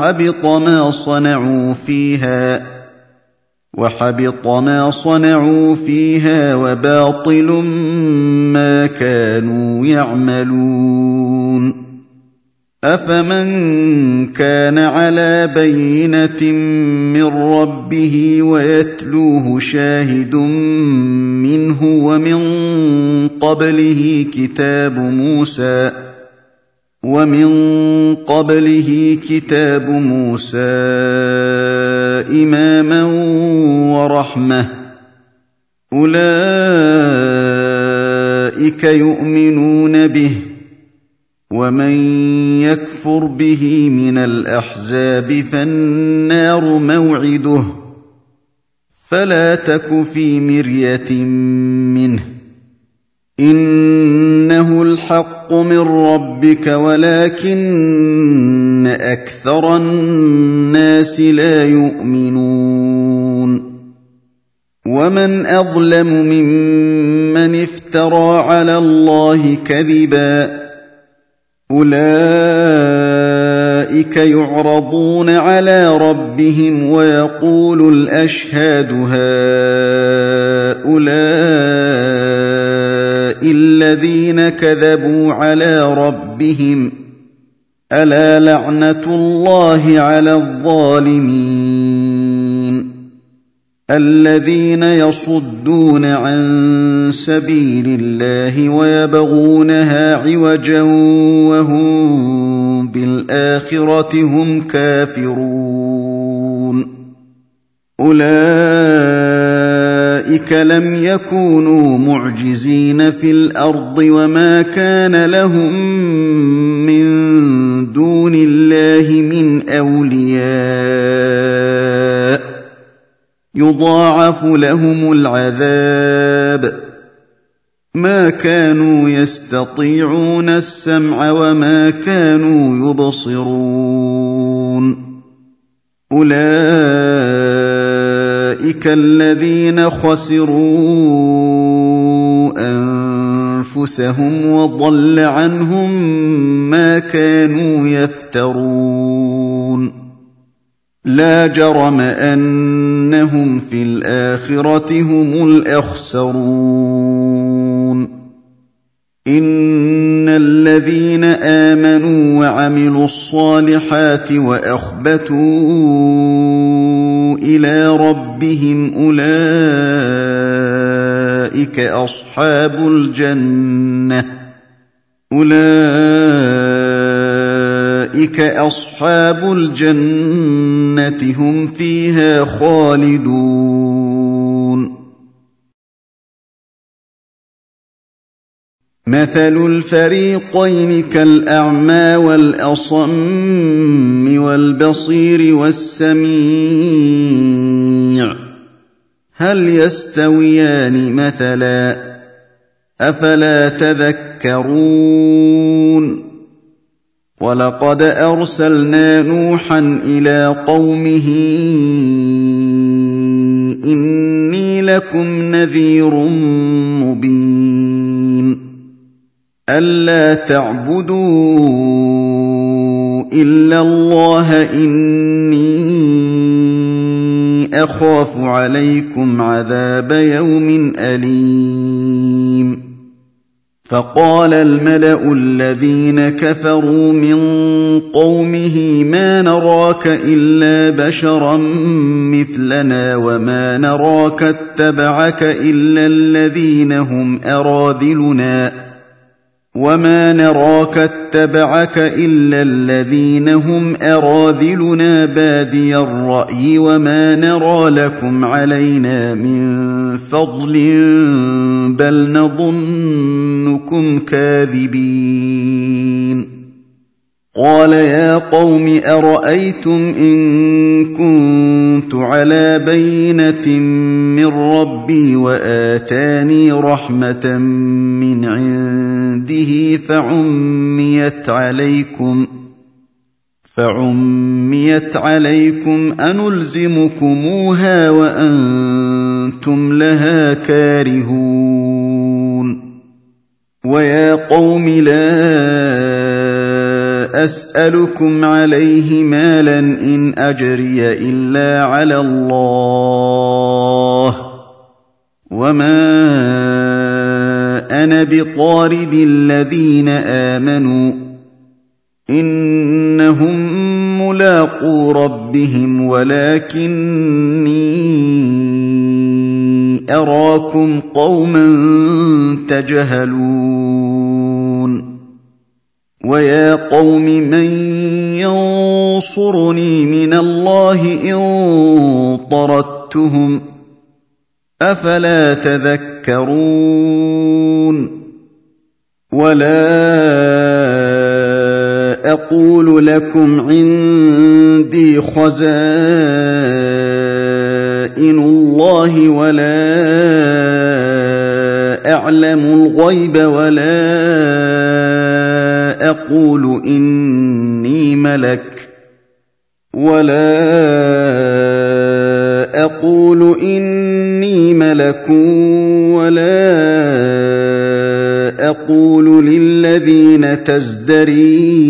Speaker 1: وَحَبِطَ مَا صَنَعُوا فِيهَا وَبَاطِلٌ مَّا كَانُوا يَعْمَلُونَ أَفَمَن كَانَ عَلَىٰ بَيِّنَةٍ مِّن رَّبِّهِ وَيَتْلُوهُ شَاهِدٌ مِّنْهُ وَمِن قَبْلِهِ كِتَابُ مُوسَىٰ إِمَامًا وَرَحْمَةً أُولَٰئِكَ يُؤْمِنُونَ بِهِ ۚ وَمَن يَكْفُرْ بِهِ مِنَ الْأَحْزَابِ فَالنَّارُ مَوْعِدُهُ ۚ فَلَا تَكُ فِي مِرْيَةٍ مِّنْهُ ۚ إِنَّهُ الْحَقُّ مِن رَّبِّكَ وَلَٰكِنَّ أَكْثَرَ النَّاسِ لَا يُؤْمِنُونَ وَمَنْ أَظْلَمُ مِمَّنِ افْتَرَىٰ عَلَى اللَّهِ كَذِبًا ۚ أُولَٰئِكَ يُعْرَضُونَ عَلَىٰ رَبِّهِمْ وَيَقُولُ الْأَشْهَادُ هَٰؤُلَاءِ الَّذِينَ كَذَبُوا عَلَىٰ رَبِّهِمْ ۚ أَلَا لَعْنَةُ اللَّهِ عَلَى الظَّالِمِينَ الَّذِينَ يَصُدُّونَ عَن سَبِيلِ اللَّهِ وَيَبْغُونَهَا عِوَجًا وَهُم بِالْآخِرَةِ هُمْ كَافِرُونَ أُولَٰئِكَ لَمْ يَكُونُوا مُعْجِزِينَ فِي الْأَرْضِ وَمَا كَانَ لَهُم مِّن دُونِ اللَّهِ مِنْ أَوْلِيَاءَ ۘ يُضَاعَفُ لَهُمُ الْعَذَابُ ۚ مَا كَانُوا يَسْتَطِيعُونَ السَّمْعَ وَمَا كَانُوا يُبْصِرُونَ أُولَٰئِكَ الَّذِينَ خَسِرُوا أَنفُسَهُمْ وَضَلَّ عَنْهُم مَّا كَانُوا يَفْتَرُونَ لَا جَرَمَ أَنَّهُمْ فِي الْآخِرَةِ هُمُ الْأَخْسَرُونَ إِنَّ الَّذِينَ آمَنُوا وَعَمِلُوا الصَّالِحَاتِ وَأَخْبَتُوا إِلَىٰ رَبِّهِمْ أُولَٰئِكَ أَصْحَابُ الْجَنَّةِ هُمْ فِيهَا خَالِدُونَ مَثَلُ الْفَرِيقَيْنِ كَالْأَعْمَىٰ وَالْأَصَمِّ وَالْبَصِيرِ وَالسَّمِيعِ ۚ هَلْ يَسْتَوِيَانِ مَثَلًا ۚ أَفَلَا تَذَكَّرُونَ وَلَقَدْ أَرْسَلْنَا نُوحًا إِلَىٰ قَوْمِهِ إِنِّي لَكُمْ نَذِيرٌ مُّبِينٌ أَلَّا تَعْبُدُوا إِلَّا اللَّهَ إِنِّي أخاف عليكم عذاب يوم أليم فقال الملأ الذين كفروا من قومه ما نراك إلا بشرا مثلنا وما نراك اتبعك إلا الذين هم أراذلنا بادي الرأي وما نرى لكم علينا من فضل بل نظنكم كاذبين قال يا قوم أرأيتم إن كنت على بينة من ربي وآتاني رحمة من عنده فعميت عليكم أنلزمكموها وأنتم لها كارهون ويا قوم لا أسألكم عليه مالا إن أجري إلا على الله وما أنا بطارد الذين آمنوا إنهم ملاقو ربهم ولكني أراكم قوما تجهلون ويا قوم من ينصرني من الله إن طردتهم أفلا تذكرون ولا أقول لكم عندي خزائن الله ولا أعلم الغيب ولا أقول إني ملك ولا أقول للذين تزدري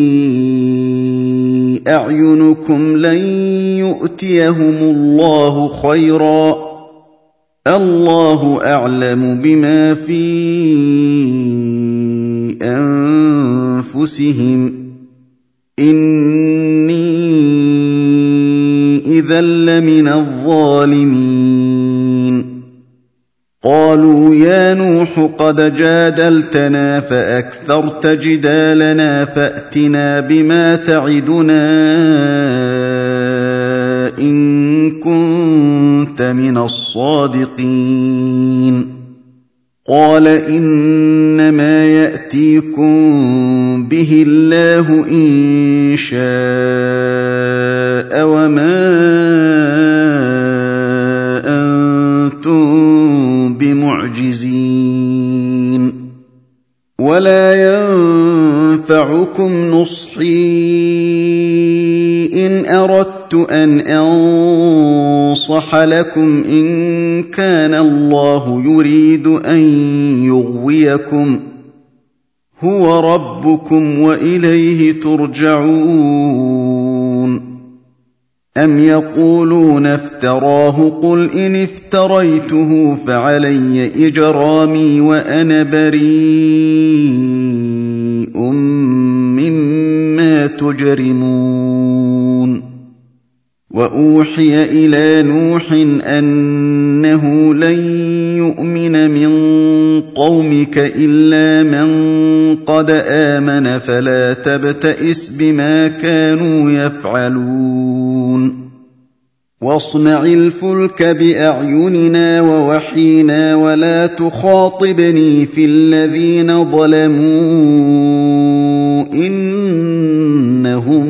Speaker 1: أعينكم لن يؤتيهم الله خيرا الله أعلم بما في أنفسهم إني إذا لمن الظالمين قالوا يا نوح قد جادلتنا فأكثرت جدالنا فأتنا بما تعدنا إن كنت من الصادقين قال إنما يأتيكم به الله إن شاء وما أنتم بمعجزين ولا ينفعكم نصحي إن أردت أن أنصح لكم إن كان الله يريد أن يغويكم هو ربكم وإليه ترجعون أم يقولون افتراه قل إن افتريته فعلي إجرامي وأنا بريء مما تجرمون وأوحي إلى نوح أنه لن يؤمن من قومك إلا من قد آمن فلا تبتئس بما كانوا يفعلون واصنع الفلك بأعيننا ووحينا ولا تخاطبني في الذين ظلموا إنهم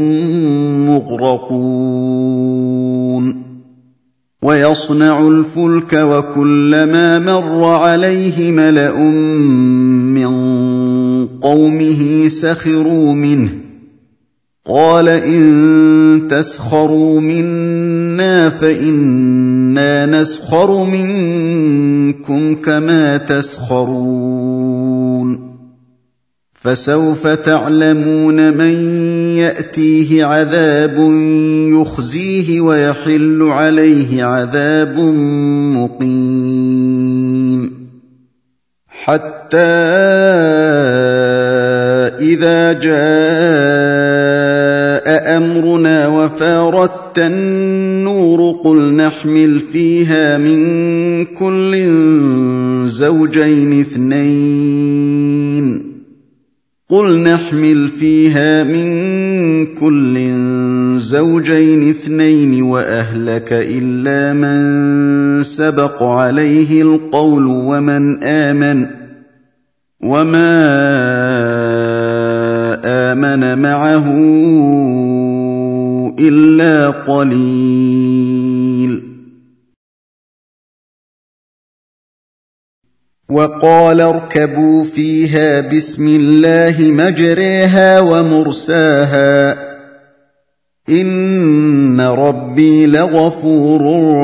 Speaker 1: مغرقون ويصنع الفلك وكلما مر عليه ملأ من قومه سخروا منه قال إن تسخروا منا فإنا نسخر منكم كما تسخرون فسوف تعلمون من يأتيه عذاب يخزيه ويحل عليه عذاب مقيم حتى إذا جاء أمرنا وفارت النور قل نحمل فيها من كل زوجين اثنين وأهلك إلا من سبق عليه القول وما آمن معه إلا قليل وقال اركبوا فيها بسم الله مجريها ومرساها إن ربي لغفور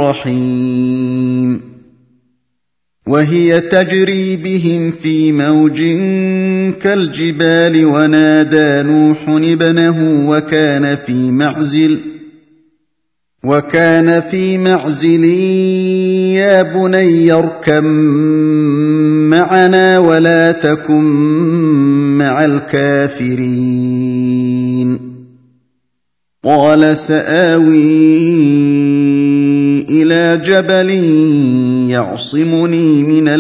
Speaker 1: رحيم وهي تجري بهم في موج كالجبال ونادى نوح ابنه وكان في معزل يا بني اركب معنا ولا تكن مع الكافرين قال سآوي إلى جبل يعصمني من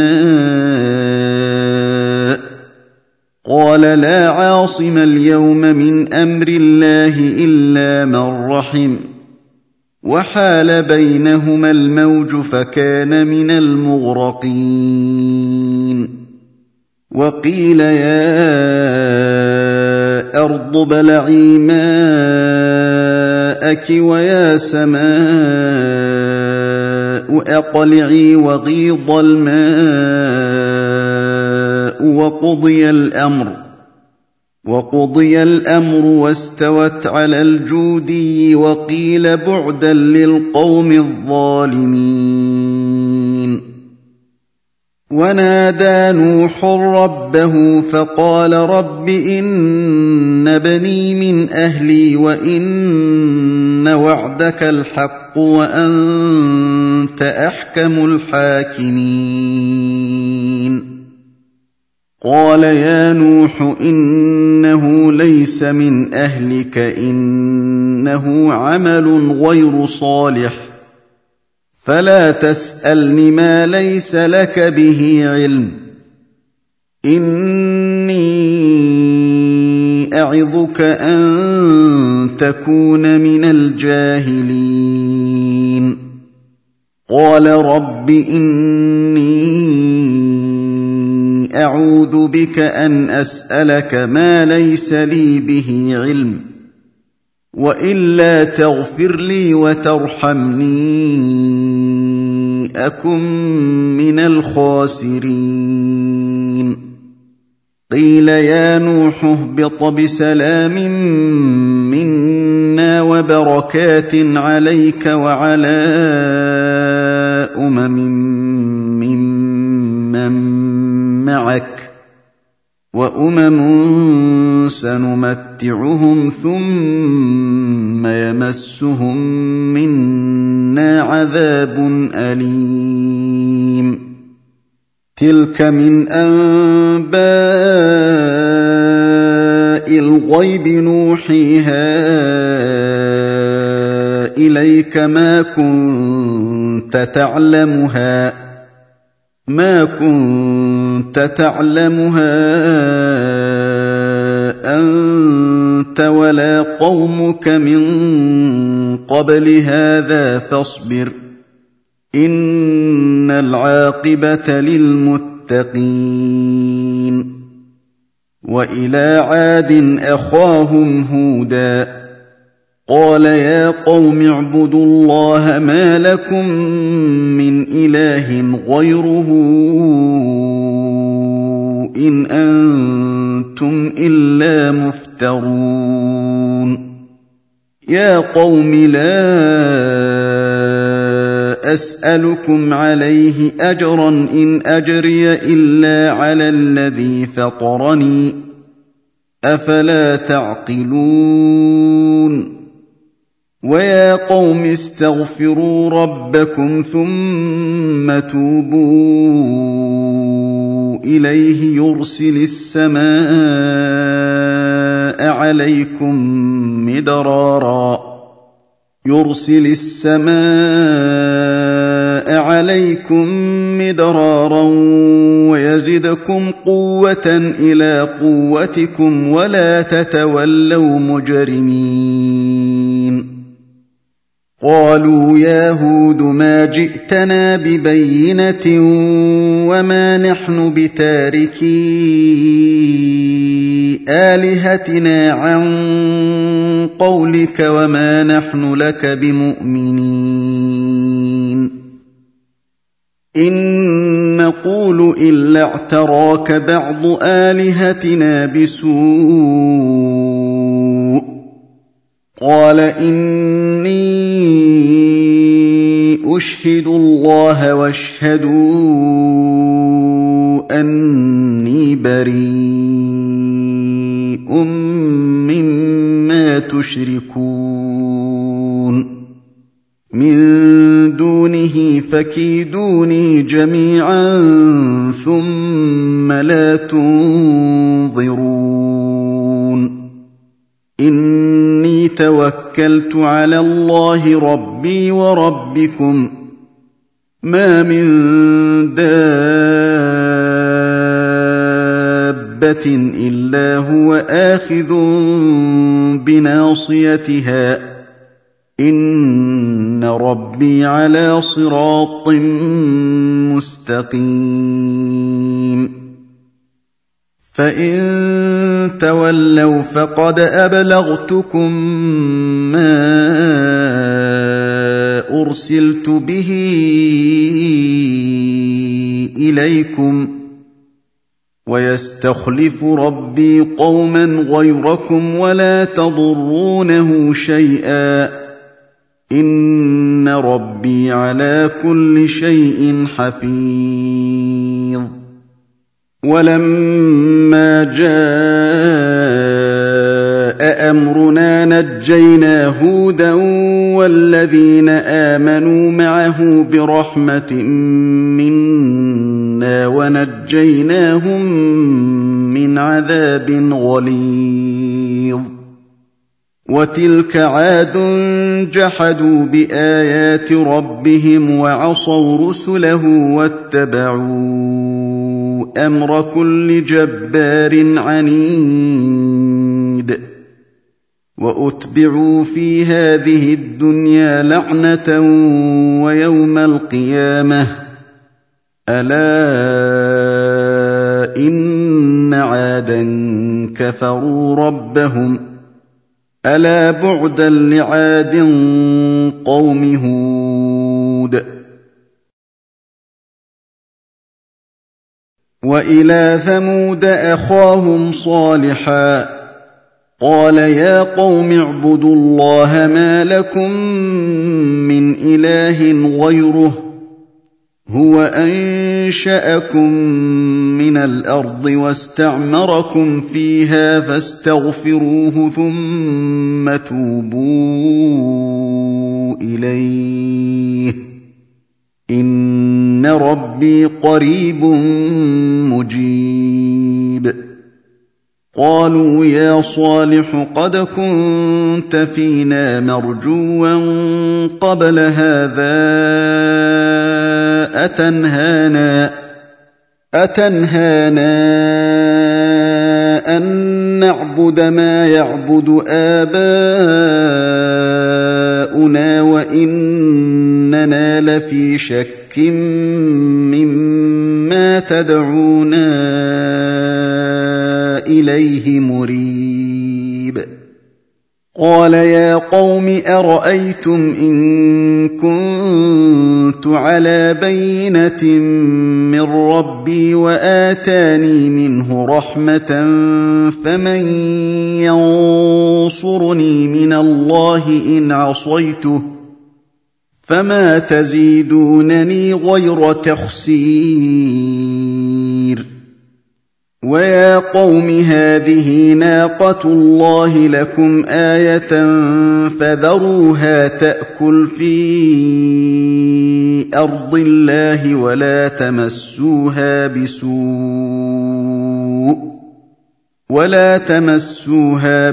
Speaker 1: الماء قال لا عاصم اليوم من أمر الله إلا من رحم وحال بينهما الموج فكان من المغرقين وقيل يا أرض ابلعي ماءك ويا سماء أقلعي وغيض الماء وقضي الأمر واستوت على الجودي وقيل بعدا للقوم الظالمين ونادى نوح ربه فقال رب إن بني من أهلي وإن وعدك الحق وأنت أحكم الحاكمين قال يا نوح إنه ليس من أهلك إنه عمل غير صالح فلا تسألني ما ليس لك به علم إني أعظك أن تكون من الجاهلين قال رب إني أعوذ بك أن أسألك ما ليس لي به علم وإلا تغفر لي وترحمني أكن من الخاسرين قيل يا نوح اهبط بسلام منا وبركات عليك وعلى معك وأمم سنمتعهم ثم يمسهم منا عذاب أليم تلك من أنباء الغيب نوحيها إليك ما كنت تعلمها أنت ولا قومك من قبل هذا فاصبر إن العاقبة للمتقين وإلى عاد أخاهم هودا قال يا قوم اعبدوا الله ما لكم من إله غيره إن أنتم إلا مفترون يا قوم لا أسألكم عليه أجرا إن أجري إلا على الذي فطرني أفلا تعقلون ويا قوم استغفروا ربكم ثم توبوا إليه يرسل السماء عليكم مدرارا ويزدكم قوة إلى قوتكم ولا تتولوا مجرمين قالوا يا هود ما جئتنا ببينة وما نحن بتاركي آلهتنا عن قولك وما نحن لك بمؤمنين إن نقول إلا اعتراك بعض آلهتنا بسوء قال إني أشهد الله واشهدوا أني بريء مما تشركون من دونه فكيدوني جميعا ثم لا تنظرون إني توكلت على الله ربي وربكم ما من دابة إلا هو آخذ بناصيتها إن ربي على صراط مستقيم فإن تولوا فقد أبلغتكم ما أرسلت به إليكم ويستخلف ربي قوما غيركم ولا تضرونه شيئا إن ربي على كل شيء حفيظ ولما جاء أمرنا نجينا هودا والذين آمنوا معه برحمة منا ونجيناهم من عذاب غليظ وتلك عاد جحدوا بآيات ربهم وعصوا رسله واتبعوا أمر كل جبار عنيد وأتبعوا في هذه الدنيا لعنة ويوم القيامة ألا إن عادا كفروا ربهم ألا بعدا لعاد قوم هود وإلى ثمود أخاهم صالحا قال يا قوم اعبدوا الله ما لكم من إله غيره هو أنشأكم من الأرض واستعمركم فيها فاستغفروه ثم توبوا إليه إن ربي قريب مجيب قالوا يا صالح قد كنت فينا مرجوا قبل هذا أتنهانا أن نعبد ما يعبد آباؤنا وإننا لفي شك مما تدعونا إليه مريب قال يا قوم أرأيتم إن كنت على بينة من ربي وآتاني منه رحمة فمن ينصرني من الله إن عصيته فما تزيدونني غير تخسير ويا قوم هذه ناقة الله لكم آية فذروها تأكل في أرض الله ولا تمسوها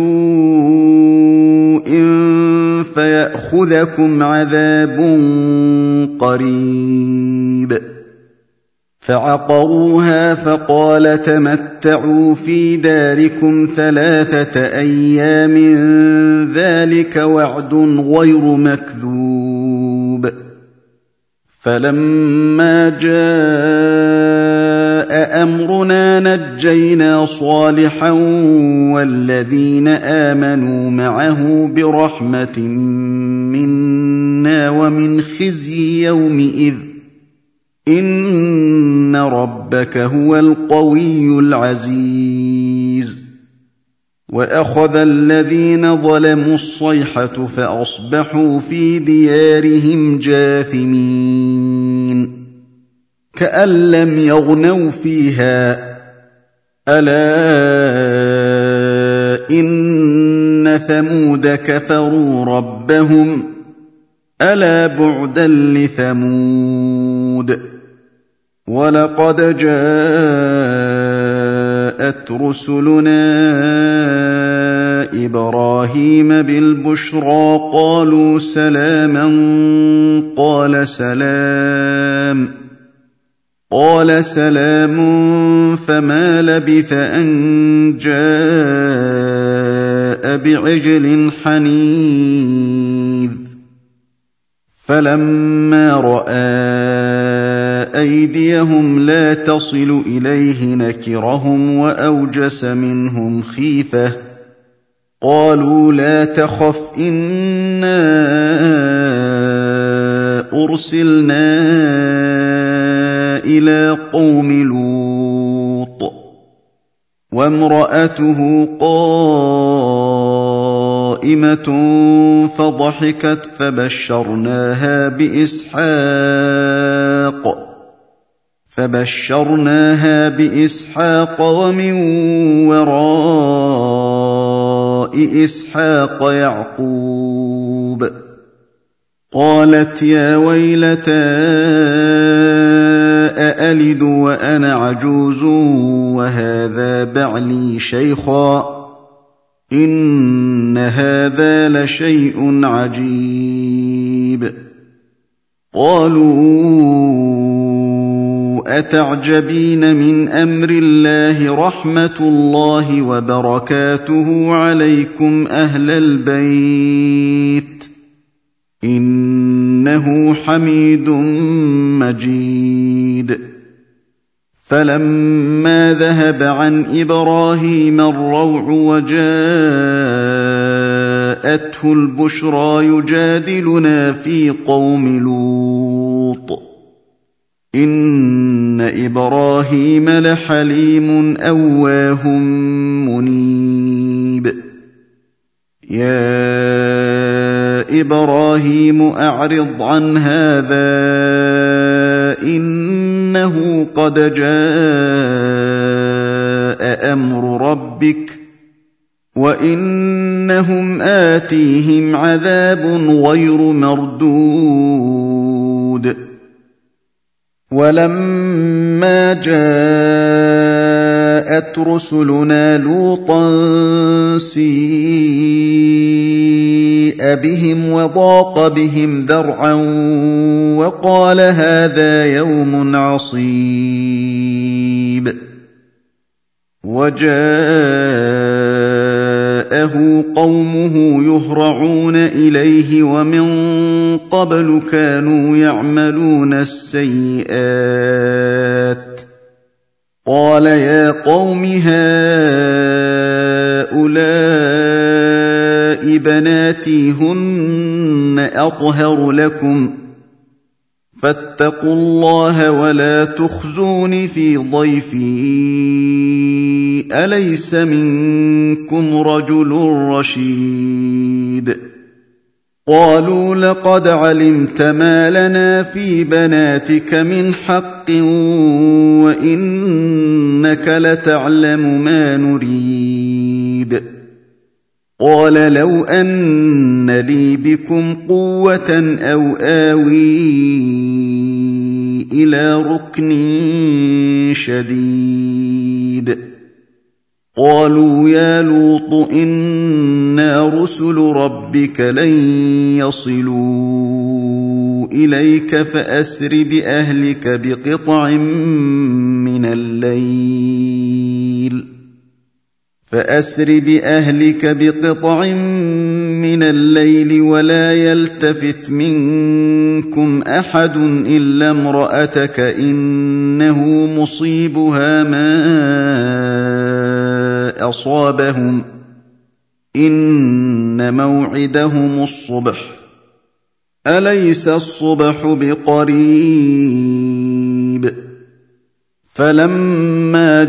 Speaker 1: بسوء فيأخذكم عذاب قريب. فعقروها فقال تمتعوا في داركم 3 أيام ذلك وعد غير مكذوب. فلما جاء أمرنا نجينا صالحا والذين آمنوا معه برحمة منا ومن خزي يومئذ إن ربك هو القوي العزيز. وأخذ الذين ظلموا الصيحة فأصبحوا في ديارهم جاثمين كأن لم يغنوا فيها ألا إن ثمود كفروا ربهم ألا بعدا لثمود. ولقد جاءت رسلنا إبراهيم بالبشرى قالوا سلاما قال سلام فما لبث أن جاء بعجل حنيذ. فلما رأى أيديهم لا تصل إليه نكرهم وأوجس منهم خيفة قالوا لا تخف إنا أرسلنا إلى قوم لوط وامرأته قائمة فضحكت فبشرناها بإسحاق ومن وراء إسحاق يعقوب. قالت يا ويلتى أألد وأنا عجوز وهذا بعلي شيخا إن هذا لشيء عجيب. قالوا أتعجبين من أمر الله رحمة الله وبركاته عليكم أهل البيت إنه حميد مجيد. فلما ذهب عن إبراهيم الروع وجاءته البشرى يجادلنا في قوم لوط إن إبراهيم لحليم أواه منيب. يا إبراهيم أعرض عن هذا إنه قد جاء أمر ربك وإنهم آتيهم عذاب غير مردود. ولما جاءت رسلنا لوطا سيء بهم وضاق بهم ذرعا وقال هذا يوم عصيب. وجاءه قومه يهرعون إليه ومن قبل كانوا يعملون السيئات. قال يا قوم هؤلاء بناتي هن أطهر لكم فاتقوا الله ولا تخزون في ضيفي أليس منكم رجل رشيد. قالوا لقد علمت ما لنا في بناتك من حق وإنك لتعلم ما نريد. قال لو أن لي بكم قوة أو آوي إلى ركن شديد. قالوا يا لوط إنا رسل ربك لن يصلوا إليك فأسر بأهلك بقطع من الليل ولا يلتفت منكم أحد إلا امرأتك إنه مصيبها ما أصابهم إن موعدهم الصبح أليس الصبح بقريب. فلما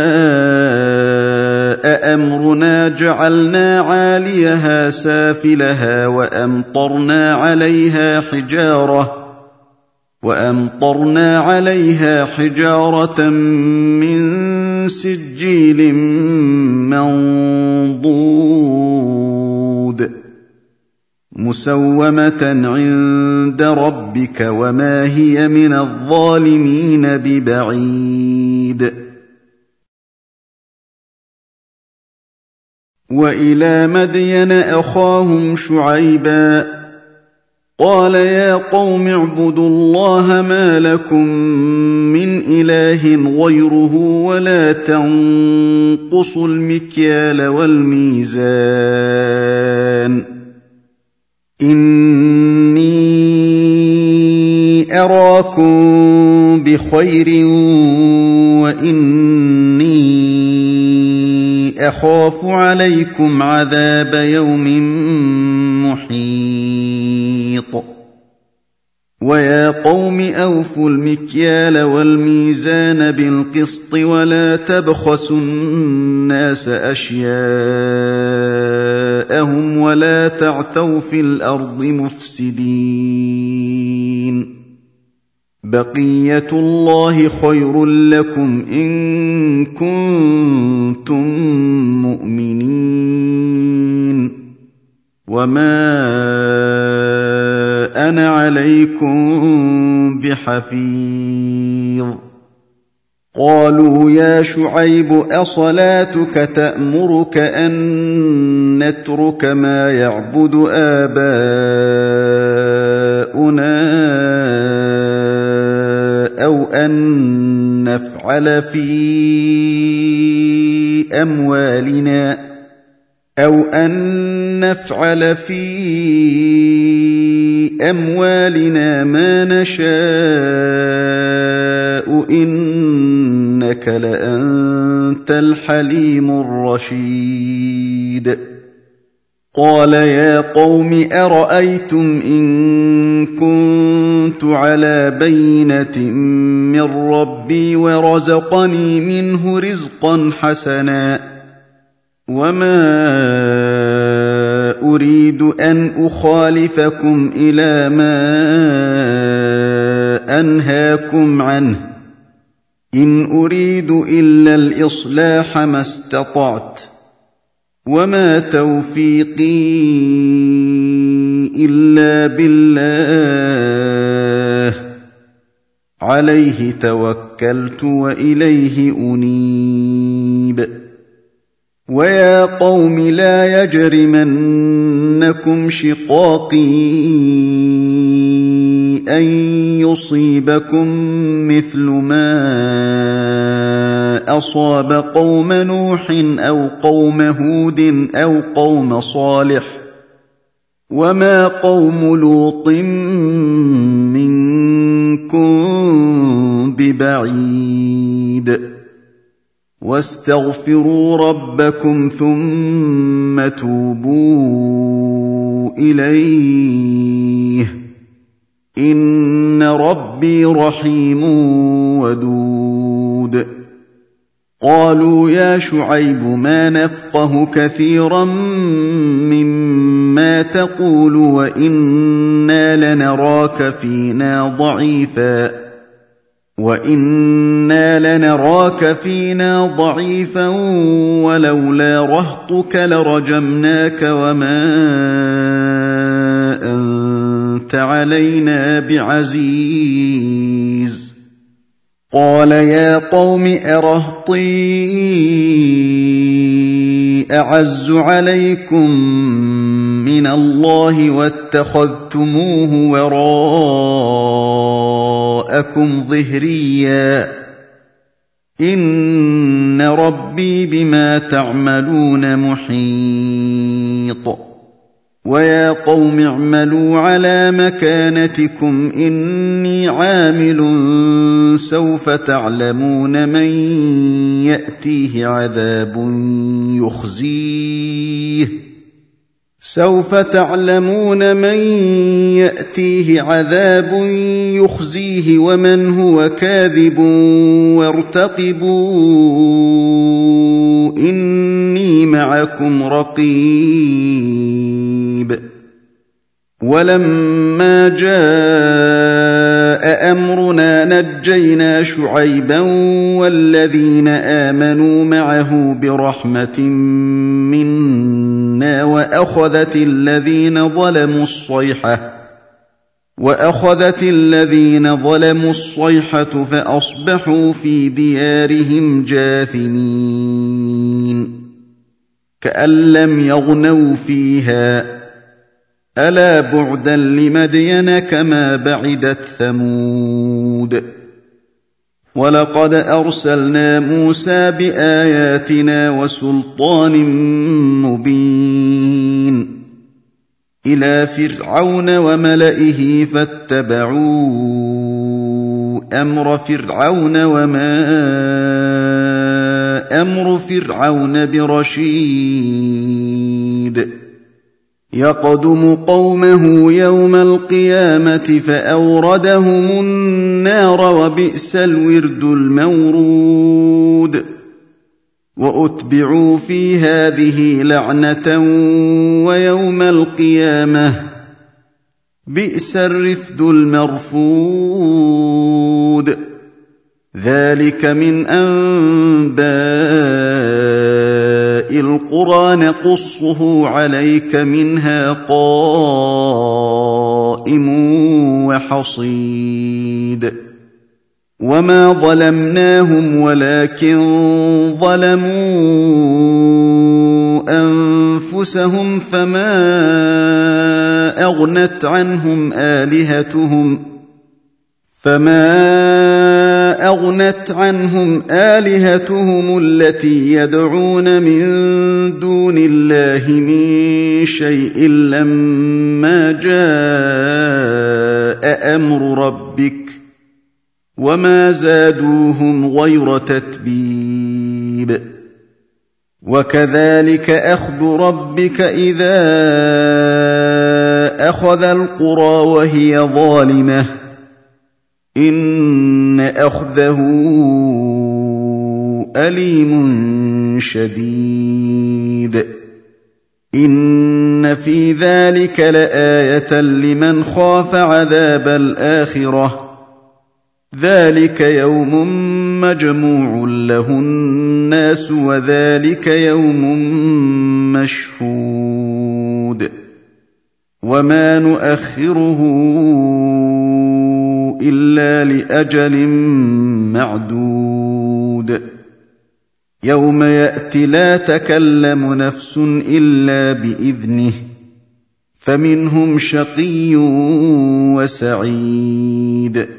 Speaker 1: جاء أمرنا جعلنا عاليها سافلها وأمطرنا عليها حجارة من سجيل منضود مسومة عند ربك وما هي من الظالمين ببعيد. وإلى مدين أخاهم شعيبا قال يا قوم اعبدوا الله ما لكم من إله غيره ولا تنقصوا المكيال والميزان إني أراكم بخير وإني أخاف عليكم عذاب يوم محيط. ويا قوم أوفوا المكيال والميزان بالقسط ولا تبخسوا الناس أشياءهم ولا تعثوا في الأرض مفسدين. بقية الله خير لكم إن كنتم مؤمنين وما أنا عليكم بحفيظ. قالوا يا شعيب أصلاتك تأمرك أن نترك ما يعبد آباؤنا أو أن نفعل في أموالنا ما نشاء إنك لأنت الحليم الرشيد. قال يا قوم أرأيتم إن كنت على بينة من ربي ورزقني منه رزقا حسنا وما أريد أن أخالفكم إلى ما أنهاكم عنه إن أريد إلا الإصلاح ما استطعت وما توفيقي إلا بالله عليه توكلت وإليه أنيب. ويا قوم لا يجرمنكم شقاقي أن يصيبكم مثل ما أصاب قوم نوح أو قوم هود أو قوم صالح وما قوم لوط منكم ببعيد. واستغفروا ربكم ثم توبوا إليه إن ربي رحيم ودود. قالوا يا شعيب ما نفقه كثيرا مما ما تقول وإنا لنراك فينا ضعيفا ولولا رهطك لرجمناك وما أنت علينا بعزيز. قال يا قوم أرهطي أعز عليكم من الله واتخذتموه وراءكم ظهريا إن ربي بما تعملون محيط. ويا قوم اعملوا على مكانتكم إني عامل سوف تعلمون من يأتيه عذاب يخزيه ومن هو كاذب وارتقبوا إني معكم رقيب. ولما جاء أمرنا نجينا شعيبا والذين آمنوا معه برحمة منا وأخذت الذين ظلموا الصيحة فأصبحوا في ديارهم جاثمين كأن لم يغنوا فيها ألا بعدا لمدين كما بعدت ثمود. ولقد أرسلنا موسى بآياتنا وسلطان مبين إلى فرعون وملئه فاتبعوا أمر فرعون وما أمر فرعون برشيد. يقدم قومه يوم القيامة فأوردهم النار وبئس الورد المورود. وأتبعوا في هذه لعنة ويوم القيامة بئس الرفد المرفود. ذلك من أنباء القرى نقصه عليك منها قائم وحصيد. وما ظلمناهم ولكن ظلموا أنفسهم فما أغنت عنهم آلهتهم التي يدعون من دون الله من شيء لما جاء أمر ربك وما زادوهم غير تتبيب. وكذلك أخذ ربك إذا أخذ القرى وهي ظالمة إن أخذه أليم شديد. إن في ذلك لآية لمن خاف عذاب الآخرة ذلك يوم مجموع له الناس وذلك يوم مشهود. وما نؤخره إلا لأجل معدود. يوم يأتي لا تكلم نفس إلا بإذنه فمنهم شقي وسعيد.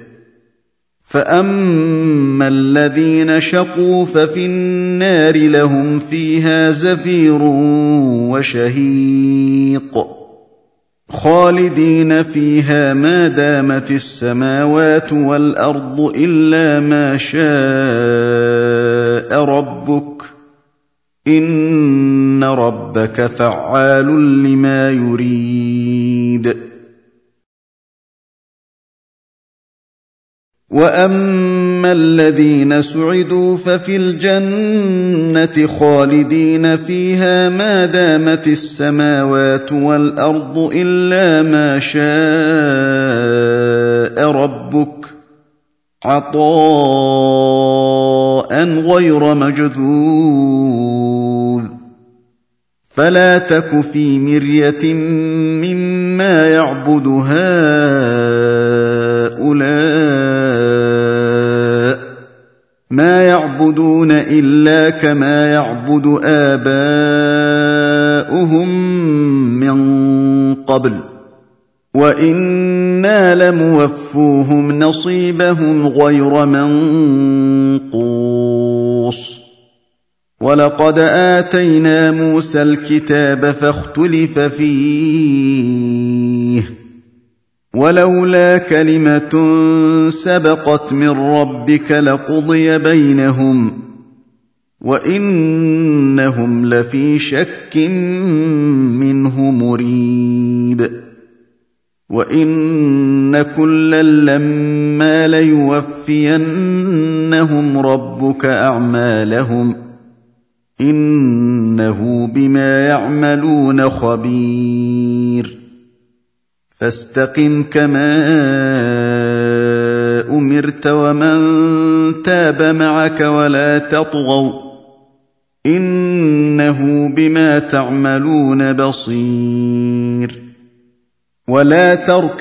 Speaker 1: فأما الذين شقوا ففي النار لهم فيها زفير وشهيق خالدين فيها ما دامت السماوات والأرض إلا ما شاء ربك إن ربك فعال لما يريد. وَأَمَّا الَّذِينَ سُعِدُوا فَفِي الْجَنَّةِ خَالِدِينَ فِيهَا مَا دَامَتِ السَّمَاوَاتُ وَالْأَرْضُ إِلَّا مَا شَاءَ رَبُّكَ عَطَاءً غَيْرَ مَجْذُوذٍ فَلَا تَكُ فِي مِرْيَةٍ مِّمَّا يَعْبُدُ هَٰؤُلَاءِ مَا يَعْبُدُونَ إِلَّا كَمَا يَعْبُدُ آبَاؤُهُم مِّن قَبْلُ وَإِنَّا لَمُوَفُّوهُمْ نَصِيبَهُمْ غَيْرَ مَنقُوصٍ وَلَقَدْ آتَيْنَا مُوسَى الْكِتَابَ فَاخْتُلِفَ فِيهِ وَلَوْلَا كَلِمَةٌ سَبَقَتْ مِن رَّبِّكَ لَقُضِيَ بَيْنَهُمْ وَإِنَّهُمْ لَفِي شَكٍّ مِّنْهُ مُرِيبٍ وَإِنَّ كُلًّا لَّمَّا لَيُوَفِّيَنَّهُمْ رَبُّكَ أَعْمَالَهُمْ إِنَّهُ بِمَا يَعْمَلُونَ خَبِيرٌ فَاسْتَقِمْ كَمَا أُمِرْتَ وَمَن تَابَ مَعَكَ وَلَا تَطْغَوْا إِنَّهُ بِمَا تَعْمَلُونَ بَصِيرٌ وَلَا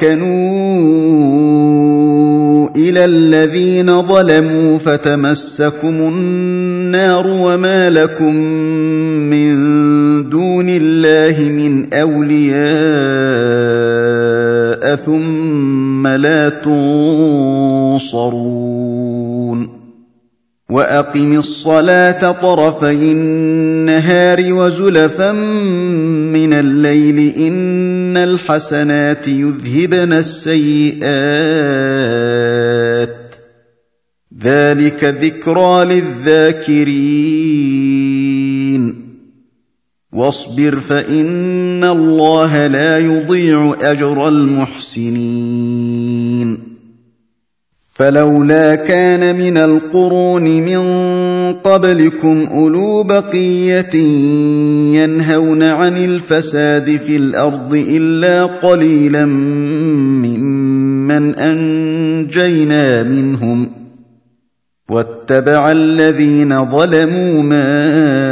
Speaker 1: تَرْكَنُوا إِلَى الَّذِينَ ظَلَمُوا فَتَمَسَّكُمُ النَّارُ وَمَا لَكُم مِّن دُونِ اللَّهِ مِنْ أَوْلِيَاءَ ثُمَّ لَا تُنصَرُونَ وَأَقِمِ الصَّلَاةَ طَرَفَيِ النَّهَارِ وَزُلَفًا مِّنَ اللَّيْلِ إِنَّ الْحَسَنَاتِ يُذْهِبْنَ السَّيِّئَاتِ ذَلِكَ ذِكْرَىٰ لِلذَّاكِرِينَ وَاصْبِرْ فَإِنَّ اللَّهَ لَا يُضِيعُ أَجْرَ الْمُحْسِنِينَ فَلَوْلَا كَانَ مِنَ الْقُرُونِ مِن قَبْلِكُمْ أُولُو بَقِيَّةٍ يَنْهَوْنَ عَنِ الْفَسَادِ فِي الْأَرْضِ إِلَّا قَلِيلًا مِّمَّنْ أَنجَيْنَا مِنْهُمْ وَاتَّبَعَ الَّذِينَ ظَلَمُوا مَا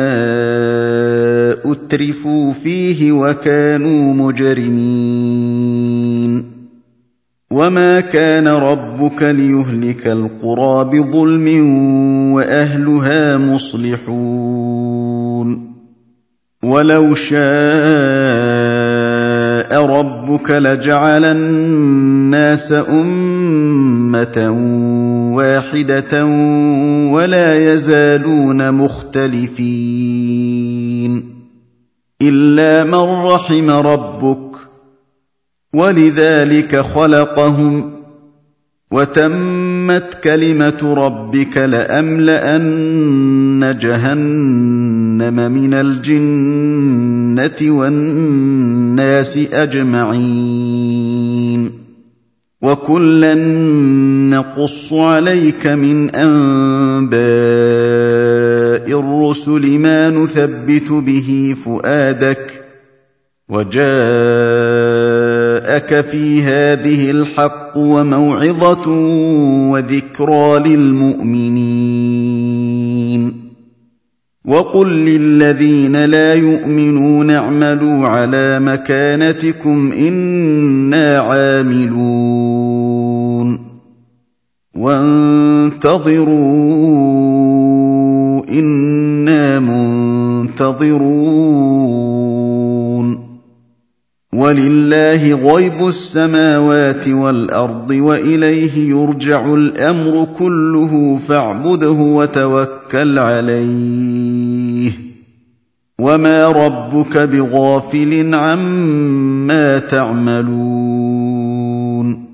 Speaker 1: أُتْرِفُوا فِيهِ وَكَانُوا مُجْرِمِينَ وَمَا كَانَ رَبُّكَ لِيُهْلِكَ الْقُرَىٰ بِظُلْمٍ وَأَهْلُهَا مُصْلِحُونَ وَلَوْ شَاءَ رَبُّكَ لَجَعَلَ النَّاسَ أُمَّةً وَاحِدَةً وَلَا يَزَالُونَ مُخْتَلِفِينَ إِلَّا مَن رَّحِمَ رَبُّكَ وَلِذَٰلِكَ خَلَقَهُمْ وَتَمَّتْ كَلِمَةُ رَبِّكَ لَأَمْلَأَنَّ جَهَنَّمَ مِنَ الْجِنَّةِ وَالنَّاسِ أَجْمَعِينَ وَكُلًّا نَّقُصُّ عَلَيْكَ مِنْ أَنبَاءِ الرُّسُلِ مَا نُثَبِّتُ بِهِ فُؤَادَكَ وَجَاءَكَ فِي هَٰذِهِ الْحَقُّ وَمَوْعِظَةٌ وَذِكْرَىٰ لِلْمُؤْمِنِينَ وَقُل لِّلَّذِينَ لَا يُؤْمِنُونَ اعْمَلُوا عَلَىٰ مَكَانَتِكُمْ إِنَّا عَامِلُونَ وَانتَظِرُوا إِنَّا مُنتَظِرُونَ وَلِلَّهِ غَيْبُ السَّمَاوَاتِ وَالْأَرْضِ وَإِلَيْهِ يُرْجَعُ الْأَمْرُ كُلُّهُ فَاعْبُدْهُ وَتَوَكَّلْ عَلَيْهِ وَمَا رَبُّكَ بِغَافِلٍ عَمَّا تَعْمَلُونَ